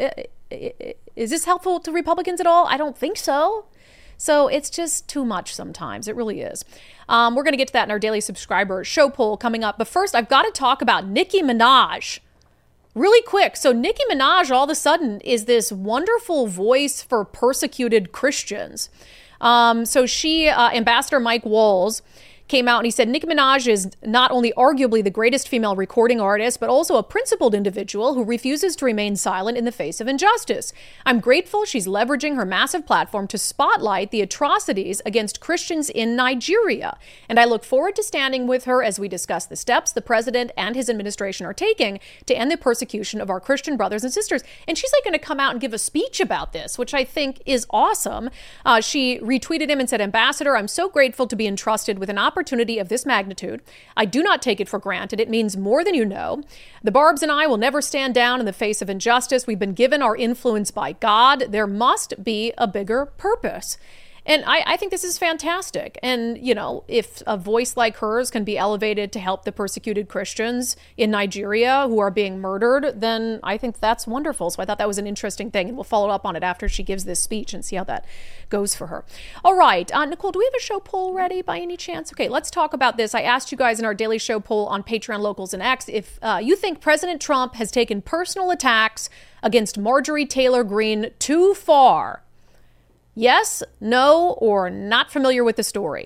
is this helpful to Republicans at all? I don't think so. So it's just too much sometimes. It really is. Um, we're going to get to that in our daily subscriber show poll coming up. But first, I've got to talk about Nicki Minaj. Really quick. So Nicki Minaj all of a sudden is this wonderful voice for persecuted Christians. Um, so she, uh, Ambassador Mike Walls, came out and he said, Nicki Minaj is not only arguably the greatest female recording artist, but also a principled individual who refuses to remain silent in the face of injustice. I'm grateful she's leveraging her massive platform to spotlight the atrocities against Christians in Nigeria. And I look forward to standing with her as we discuss the steps the president and his administration are taking to end the persecution of our Christian brothers and sisters. And she's like going to come out and give a speech about this, which I think is awesome. Uh, she retweeted him and said, Ambassador, I'm so grateful to be entrusted with an opportunity opportunity of this magnitude. I do not take it for granted. It means more than you know. The Barbs and I will never stand down in the face of injustice. We've been given our influence by God. There must be a bigger purpose. And I, I think this is fantastic. And, you know, if a voice like hers can be elevated to help the persecuted Christians in Nigeria who are being murdered, then I think that's wonderful. So I thought that was an interesting thing. And we'll follow up on it after she gives this speech and see how that goes for her. All right. Uh, Nicole, do we have a show poll ready by any chance? Okay, let's talk about this. I asked you guys in our daily show poll on Patreon, Locals, and X if uh, you think President Trump has taken personal attacks against Marjorie Taylor Greene too far. Yes, no, or not familiar with the story.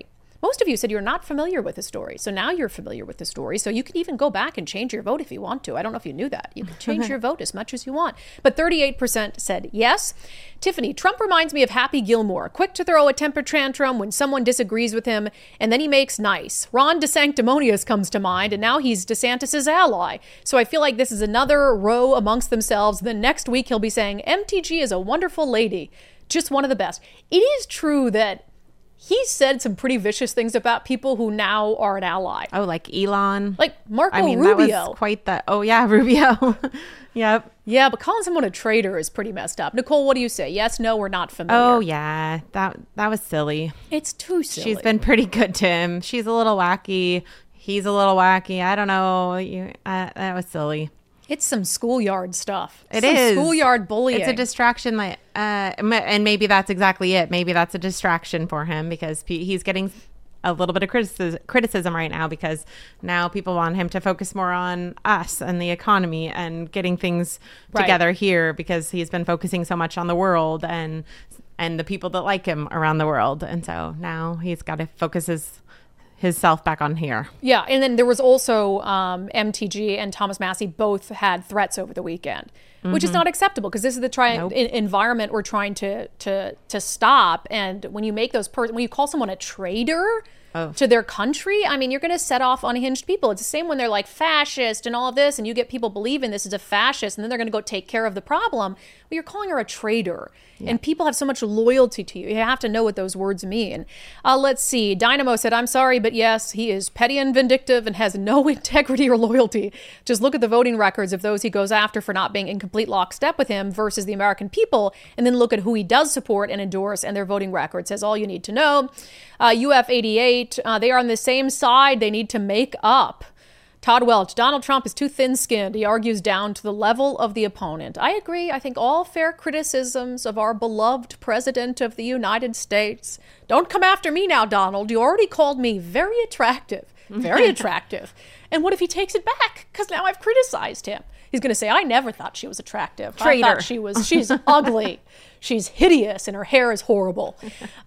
Most of you said you're not familiar with the story. So now you're familiar with the story. So you can even go back and change your vote if you want to. I don't know if you knew that. You can change your vote as much as you want. But thirty-eight percent said yes. Tiffany, Trump reminds me of Happy Gilmore, quick to throw a temper tantrum when someone disagrees with him, and then he makes nice. Ron DeSanctimonious comes to mind, and now he's DeSantis' ally. So I feel like this is another row amongst themselves. The next week he'll be saying, M T G is a wonderful lady, just one of the best. It is true that he said some pretty vicious things about people who now are an ally. Oh, like Elon? Like Marco I mean, Rubio. That was quite the... Oh, yeah, Rubio. Yep. Yeah, but calling someone a traitor is pretty messed up. Nicole, what do you say? Yes, no, we're not familiar. Oh, yeah. That that was silly. It's too silly. She's been pretty good to him. She's a little wacky. He's a little wacky. I don't know. You, uh, that was silly. It's some schoolyard stuff. It some is schoolyard bullying. It's a distraction, like, uh, and maybe that's exactly it. Maybe that's a distraction for him because he's getting a little bit of criticism, criticism right now because now people want him to focus more on us and the economy and getting things right. together here because he's been focusing so much on the world and and the people that like him around the world, and so now he's got to focus his. his self back on here. Yeah, and then there was also um, M T G and Thomas Massie both had threats over the weekend, mm-hmm. which is not acceptable because this is the tri- nope. in- environment we're trying to to to stop. And when you make those per- when you call someone a traitor oh. to their country, I mean, you're going to set off unhinged people. It's the same when they're like fascist and all of this, and you get people believing this is a fascist, and then they're going to go take care of the problem. Well, you're calling her a traitor. Yeah. And people have so much loyalty to you. You have to know what those words mean. Uh, let's see. Dynamo said, I'm sorry, but yes, he is petty and vindictive and has no integrity or loyalty. Just look at the voting records of those he goes after for not being in complete lockstep with him versus the American people, and then look at who he does support and endorse and their voting records. Says all you need to know. Uh, U F eighty-eight, uh, they are on the same side. They need to make up. Todd Welch, Donald Trump is too thin-skinned. He argues down to the level of the opponent. I agree. I think all fair criticisms of our beloved president of the United States. Don't come after me now, Donald. You already called me very attractive. Very attractive. And what if he takes it back? Because now I've criticized him. He's going to say, I never thought she was attractive. Traitor. I thought she was, she's ugly. She's hideous and her hair is horrible.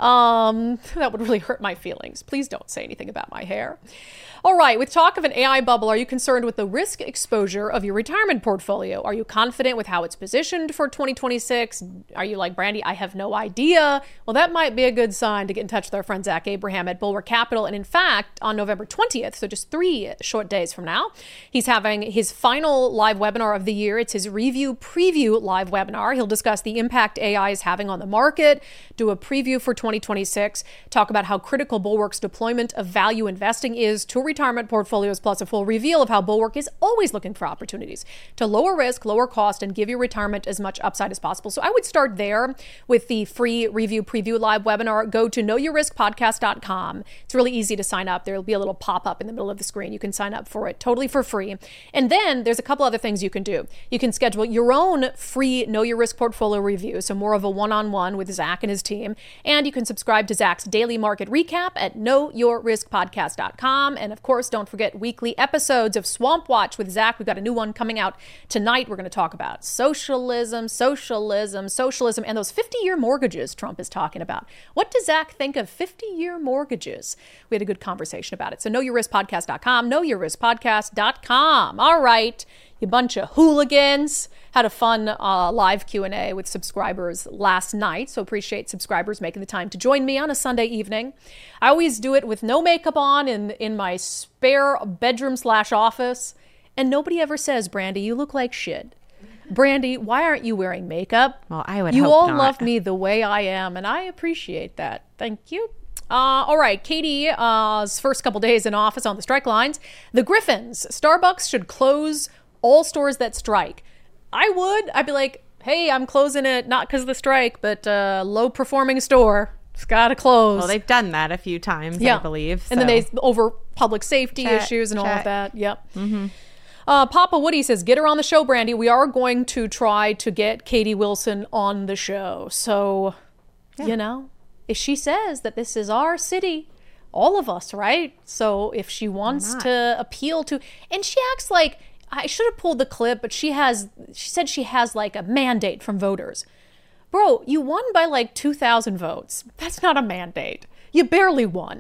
Um, that would really hurt my feelings. Please don't say anything about my hair. All right, with talk of an A I bubble, are you concerned with the risk exposure of your retirement portfolio? Are you confident with how it's positioned for twenty twenty-six? Are you like, Brandy, I have no idea? Well, that might be a good sign to get in touch with our friend Zach Abraham at Bulwark Capital. And in fact, on November twentieth, so just three short days from now, he's having his final live webinar of the year. It's his review preview live webinar. He'll discuss the impact A I is having on the market, do a preview for twenty twenty-six, talk about how critical Bulwark's deployment of value investing is to retirement portfolios, plus a full reveal of how Bulwark is always looking for opportunities to lower risk, lower cost, and give your retirement as much upside as possible. So I would start there with the free review preview live webinar. Go to know your risk podcast dot com. It's really easy to sign up. There'll be a little pop-up in the middle of the screen. You can sign up for it totally for free. And then there's a couple other things you can do. You can schedule your own free Know Your Risk portfolio review, so more of a one-on-one with Zach and his team. And you can subscribe to Zach's daily market recap at know your risk podcast dot com. And of course, don't forget weekly episodes of Swamp Watch with Zach. We've got a new one coming out tonight. We're going to talk about socialism, socialism, socialism, and those fifty-year mortgages Trump is talking about. What does Zach think of fifty-year mortgages? We had a good conversation about it. So know your risk podcast dot com, know your risk podcast dot com. All right, you bunch of hooligans. Had a fun uh, live Q and A with subscribers last night, so appreciate subscribers making the time to join me on a Sunday evening. I always do it with no makeup on in, in my spare bedroom slash office, and nobody ever says, Brandy, you look like shit. Brandy, why aren't you wearing makeup? Well, I would You hope all not. love me the way I am, and I appreciate that. Thank you. Uh, all right, Katie's uh, first couple days in office on the strike lines. The Griffins. Starbucks should close all stores that strike. I would. I'd be like, hey, I'm closing it, not because of the strike, but uh, low-performing store. It's got to close. Well, they've done that a few times, yeah. I believe. And then so. they, over public safety Check, issues and all of check. that. Yep. Mm-hmm. Uh, Papa Woody says, get her on the show, Brandy. We are going to try to get Katie Wilson on the show. So, yeah. you know, if she says that this is our city, all of us, right? So if she wants to appeal to, and she acts like, I should have pulled the clip, but she has, she said she has like a mandate from voters. Bro, you won by like two thousand votes. That's not a mandate. You barely won.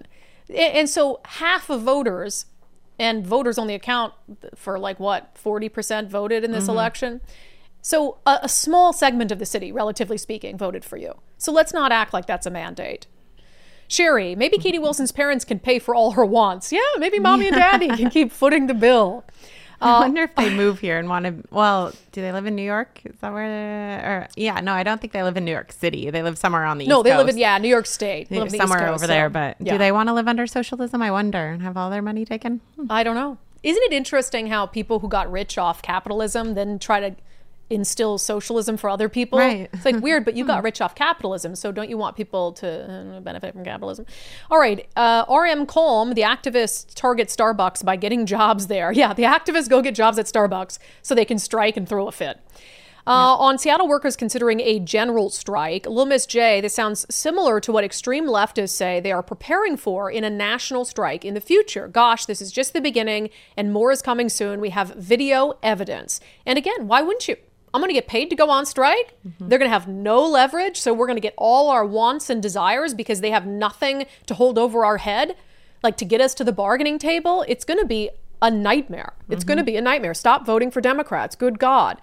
And so half of voters, and voters only account for like what, forty percent voted in this mm-hmm. election. So a, a small segment of the city, relatively speaking, voted for you. So let's not act like that's a mandate. Sherry, maybe Katie Wilson's parents can pay for all her wants. Yeah, maybe mommy and daddy can keep footing the bill. I uh, wonder if they move here and want to, well, do they live in New York? Is that where, or yeah, no, I don't think they live in New York City. They live somewhere on the no, East Coast. No, they live in, yeah, New York State. They live somewhere Coast, over so, there, but yeah. Do they want to live under socialism? I wonder, and have all their money taken? Hmm. I don't know. Isn't it interesting how people who got rich off capitalism then try to instill socialism for other people? Right. It's like weird, but you got rich off capitalism, so don't you want people to uh, benefit from capitalism? All right, uh, R M Colm, the activists target Starbucks by getting jobs there. Yeah, the activists go get jobs at Starbucks so they can strike and throw a fit. Uh, yeah. On Seattle workers considering a general strike, Lil Miss J, this sounds similar to what extreme leftists say they are preparing for in a national strike in the future. Gosh, this is just the beginning and more is coming soon. We have video evidence. And again, why wouldn't you? I'm going to get paid to go on strike. Mm-hmm. They're going to have no leverage. So we're going to get all our wants and desires because they have nothing to hold over our head, like to get us to the bargaining table. It's going to be a nightmare. It's mm-hmm. going to be a nightmare. Stop voting for Democrats. Good God.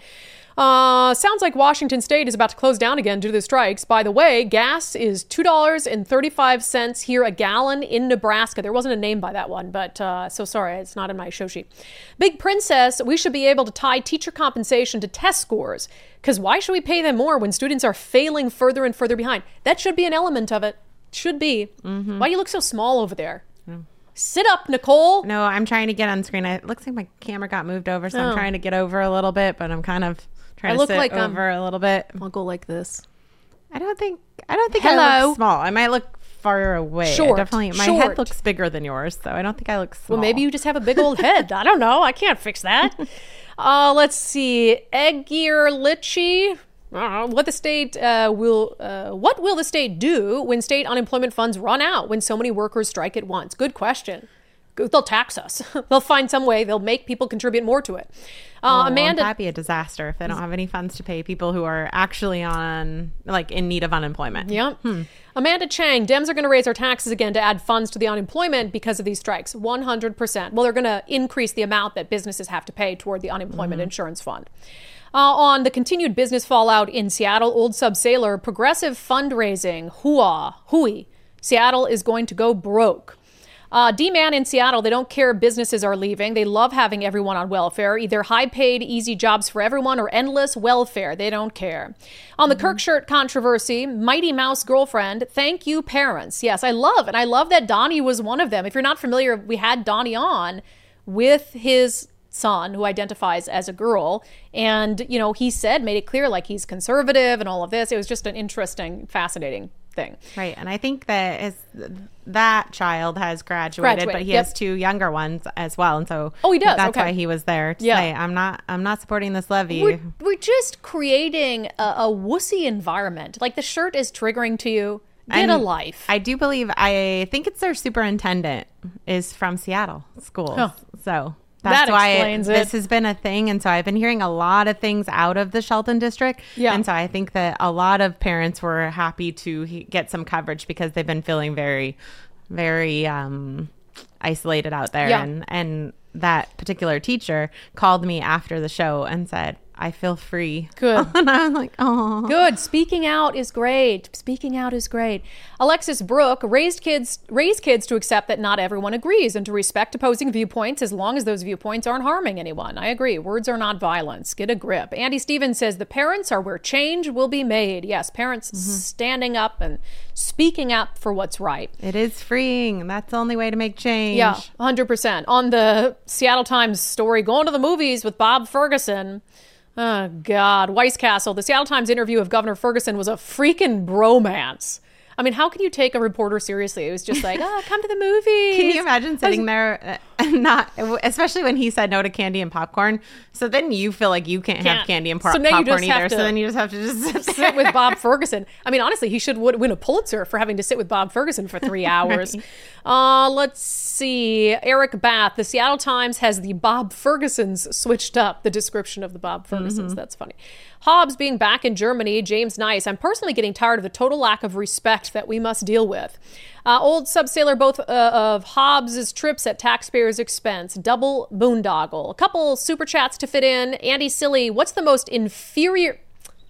Uh, sounds like Washington State is about to close down again due to the strikes. By the way, gas is two dollars and thirty-five cents here a gallon in Nebraska. There wasn't a name by that one, but uh, so sorry, it's not in my show sheet. Big Princess, we should be able to tie teacher compensation to test scores, because why should we pay them more when students are failing further and further behind? That should be an element of it. Should be. Mm-hmm. Why do you look so small over there? Mm. Sit up, Nicole. No, I'm trying to get on screen. It looks like my camera got moved over, so oh. I'm trying to get over a little bit, but I'm kind of... Trying I look to sit like over I'm, a little bit. I'll go like this. I don't think I don't think Hello. I look small. I might look far away. Short. I definitely. My Short. head looks bigger than yours, so I don't think I look small. Well, maybe you just have a big old head. I don't know. I can't fix that. uh, let's see. Egir Litchi. Uh, what the state uh, will uh, what will the state do when state unemployment funds run out when so many workers strike at once? Good question. They'll tax us. They'll find some way. They'll make people contribute more to it. Uh, well, Amanda, won't that be a disaster if they don't have any funds to pay people who are actually on, like, in need of unemployment? Yep. Hmm. Amanda Chang, Dems are going to raise our taxes again to add funds to the unemployment because of these strikes. one hundred percent. Well, they're going to increase the amount that businesses have to pay toward the unemployment mm-hmm. insurance fund. Uh, on the continued business fallout in Seattle, Old Sub Sailor, progressive fundraising, hooah, hooey. Seattle is going to go broke. Uh, D-Man in Seattle, they don't care businesses are leaving. They love having everyone on welfare, either high-paid, easy jobs for everyone or endless welfare. They don't care. On the mm-hmm. Kirk shirt controversy, Mighty Mouse girlfriend, thank you, parents. Yes, I love, and I love that Donnie was one of them. If you're not familiar, we had Donnie on with his son who identifies as a girl. And, you know, he said, made it clear, like, he's conservative and all of this. It was just an interesting, fascinating thing. Right. And I think that his, that child has graduated, Graduate. but he yep. has two younger ones as well. And so oh, he does. That's okay. why he was there to yeah. say, I'm not, I'm not supporting this levy. We're, we're just creating a, a wussy environment. Like, the shirt is triggering to you. Get and a life. I do believe, I think it's their superintendent is from Seattle schools. Oh. So that's that why explains it, it. this has been a thing. And so I've been hearing a lot of things out of the Shelton district. Yeah. And so I think that a lot of parents were happy to he- get some coverage because they've been feeling very, very um, isolated out there. Yeah. And, and that particular teacher called me after the show and said, I feel free. Good. And I was like, oh. Good. Speaking out is great. Speaking out is great. Alexis Brooke raised kids, raised kids to accept that not everyone agrees and to respect opposing viewpoints as long as those viewpoints aren't harming anyone. I agree. Words are not violence. Get a grip. Andy Stevens says the parents are where change will be made. Yes, parents mm-hmm. standing up and speaking up for what's right. It is freeing. That's the only way to make change. Yeah, one hundred percent. On the Seattle Times story, going to the movies with Bob Ferguson. Oh, God. Weisscastle. The Seattle Times interview of Governor Ferguson was a freaking bromance. I mean, how can you take a reporter seriously? It was just like, oh, come to the movie. Can you imagine sitting was, there and not, especially when he said no to candy and popcorn. So then you feel like you can't, can't. have candy and po- so popcorn either. So then you just have to just sit, sit with Bob Ferguson. I mean, honestly, he should win a Pulitzer for having to sit with Bob Ferguson for three hours. Right. Uh, let's see. Eric Bath. The Seattle Times has the Bob Fergusons switched up, the description of the Bob Fergusons. Mm-hmm. That's funny. Hobbs being back in Germany. James Nice. I'm personally getting tired of the total lack of respect fact that we must deal with. Uh, old subsailor, both uh, of Hobbs's trips at taxpayers' expense. Double boondoggle. A couple super chats to fit in. Andy Silly, what's the most inferior...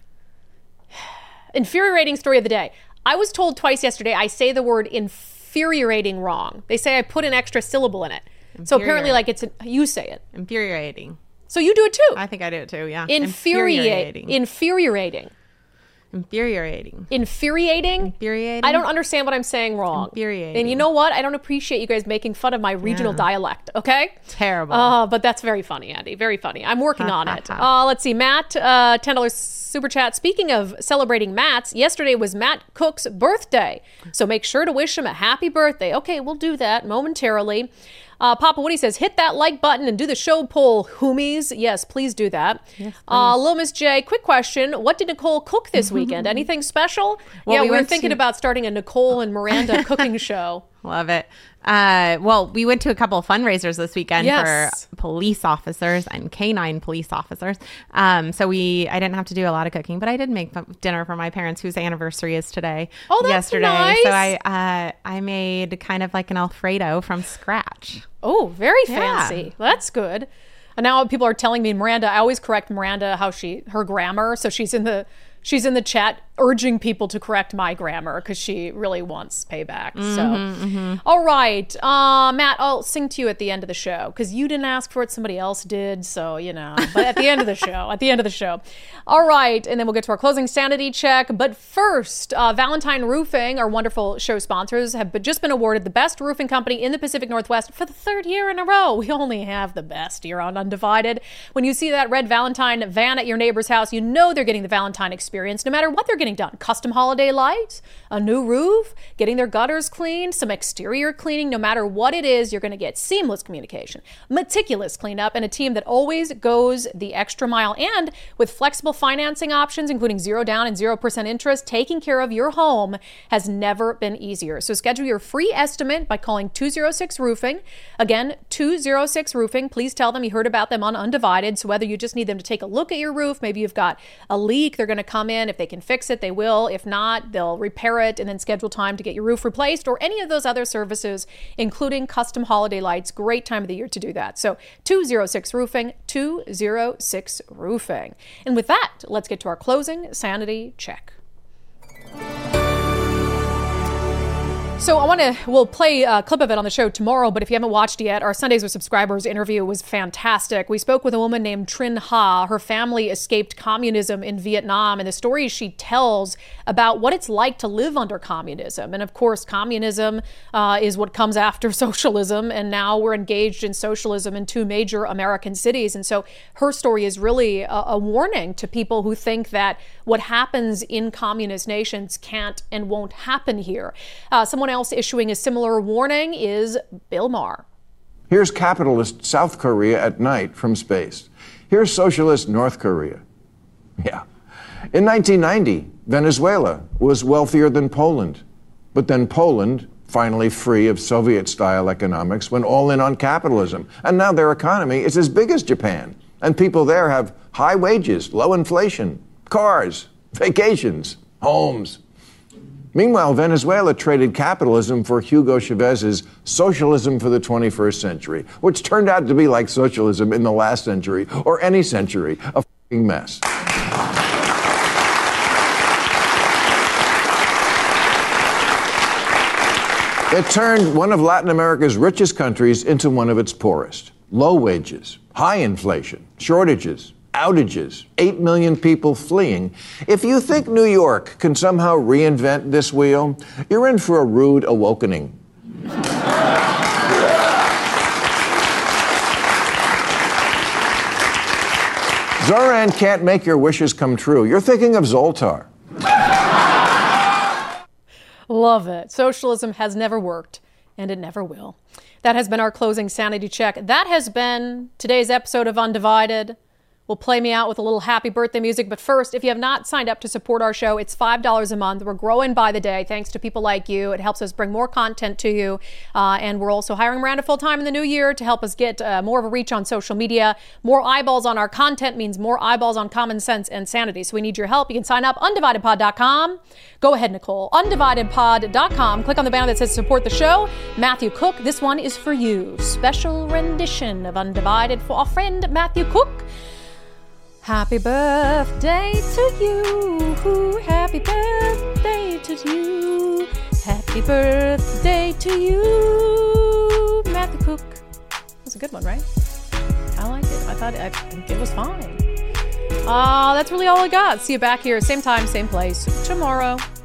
infuriating story of the day? I was told twice yesterday I say the word infuriating wrong. They say I put an extra syllable in it. So apparently, like, it's... A, you say it. Infuriating. So you do it too. I think I do it too, yeah. Infuriating. Infuriating. Infuriating. Infuriating? Infuriating. I don't understand what I'm saying wrong. Infuriating. And you know what? I don't appreciate you guys making fun of my regional Yeah. dialect, okay? Terrible. Uh, but that's very funny, Andy. Very funny. I'm working on it. Uh, let's see. Matt, uh, ten dollars super chat. Speaking of celebrating Matt's, yesterday was Matt Cook's birthday. So make sure to wish him a happy birthday. Okay, we'll do that momentarily. Uh, Papa Woody says, hit that like button and do the show poll, homies. Yes, please do that. Yes, uh, Lil Miss J, quick question. What did Nicole cook this weekend? Anything special? Well, yeah, we we were went thinking to- about starting a Nicole and Miranda cooking show. Love it. Uh, well, we went to a couple of fundraisers this weekend Yes. for police officers and canine police officers. Um, so we, I didn't have to do a lot of cooking, but I did make f- dinner for my parents, whose anniversary is today. Oh, that's yesterday. nice. So I, uh, I made kind of like an Alfredo from scratch. Oh, very Yeah. fancy. That's good. And now people are telling me Miranda, I always correct Miranda how she, her grammar. So she's in the, she's in the chat urging people to correct my grammar because she really wants payback. So, mm-hmm. all right. Uh, Matt, I'll sing to you at the end of the show because you didn't ask for it. Somebody else did. So, you know, but at the end of the show, at the end of the show. All right. And then we'll get to our closing sanity check. But first, uh, Valentine Roofing, our wonderful show sponsors, have been- just been awarded the best roofing company in the Pacific Northwest for the third year in a row. We only have the best here on Undivided. When you see that red Valentine van at your neighbor's house, you know they're getting the Valentine experience, no matter what they're getting done. Custom holiday lights, a new roof, getting their gutters cleaned, some exterior cleaning. No matter what it is, you're going to get seamless communication, meticulous cleanup, and a team that always goes the extra mile. And with flexible financing options, including zero down and zero percent interest, taking care of your home has never been easier. So schedule your free estimate by calling two oh six roofing. Again, two oh six roofing. Please tell them you heard about them on Undivided. So whether you just need them to take a look at your roof, maybe you've got a leak, they're going to come in. If they can fix it, they will. If not, they'll repair it and then schedule time to get your roof replaced or any of those other services, including custom holiday lights. Great time of the year to do that. So two oh six roofing, two oh six roofing. And with that, let's get to our closing sanity check. So I want to, we'll play a clip of it on the show tomorrow, but if you haven't watched yet, our Sundays with Subscribers interview was fantastic. We spoke with a woman named Trinh Ha. Her family escaped communism in Vietnam, and the stories she tells about what it's like to live under communism. And of course, communism uh, is what comes after socialism, and now we're engaged in socialism in two major American cities. And so her story is really a, a warning to people who think that what happens in communist nations can't and won't happen here. Uh, someone else issuing a similar warning is Bill Maher. Here's capitalist South Korea at night from space. Here's socialist North Korea. Yeah. In nineteen ninety, Venezuela was wealthier than Poland. But then Poland, finally free of Soviet-style economics, went all in on capitalism. And now their economy is as big as Japan. And people there have high wages, low inflation, cars, vacations, homes. Meanwhile, Venezuela traded capitalism for Hugo Chavez's socialism for the twenty-first century, which turned out to be like socialism in the last century or any century, a f***ing mess. It turned one of Latin America's richest countries into one of its poorest. Low wages, high inflation, shortages, outages, eight million people fleeing. If you think New York can somehow reinvent this wheel, you're in for a rude awakening. Zoran can't make your wishes come true. You're thinking of Zoltar. Love it. Socialism has never worked, and it never will. That has been our closing sanity check. That has been today's episode of Undivided. will play me out with a little happy birthday music. But first, if you have not signed up to support our show, it's five dollars a month. We're growing by the day thanks to people like you. It helps us bring more content to you. Uh, and we're also hiring Miranda full-time in the new year to help us get uh, more of a reach on social media. More eyeballs on our content means more eyeballs on common sense and sanity. So we need your help. You can sign up, undivided pod dot com. Go ahead, Nicole. undivided pod dot com. Click on the banner that says support the show. Matthew Cook, this one is for you. Special rendition of Undivided for our friend Matthew Cook. Happy birthday to you. Happy birthday to you. Happy birthday to you, Matthew Cook. That's a good one, right? I like it. I thought I think it was fine. Uh, that's really all I got. See you back here, same time, same place tomorrow.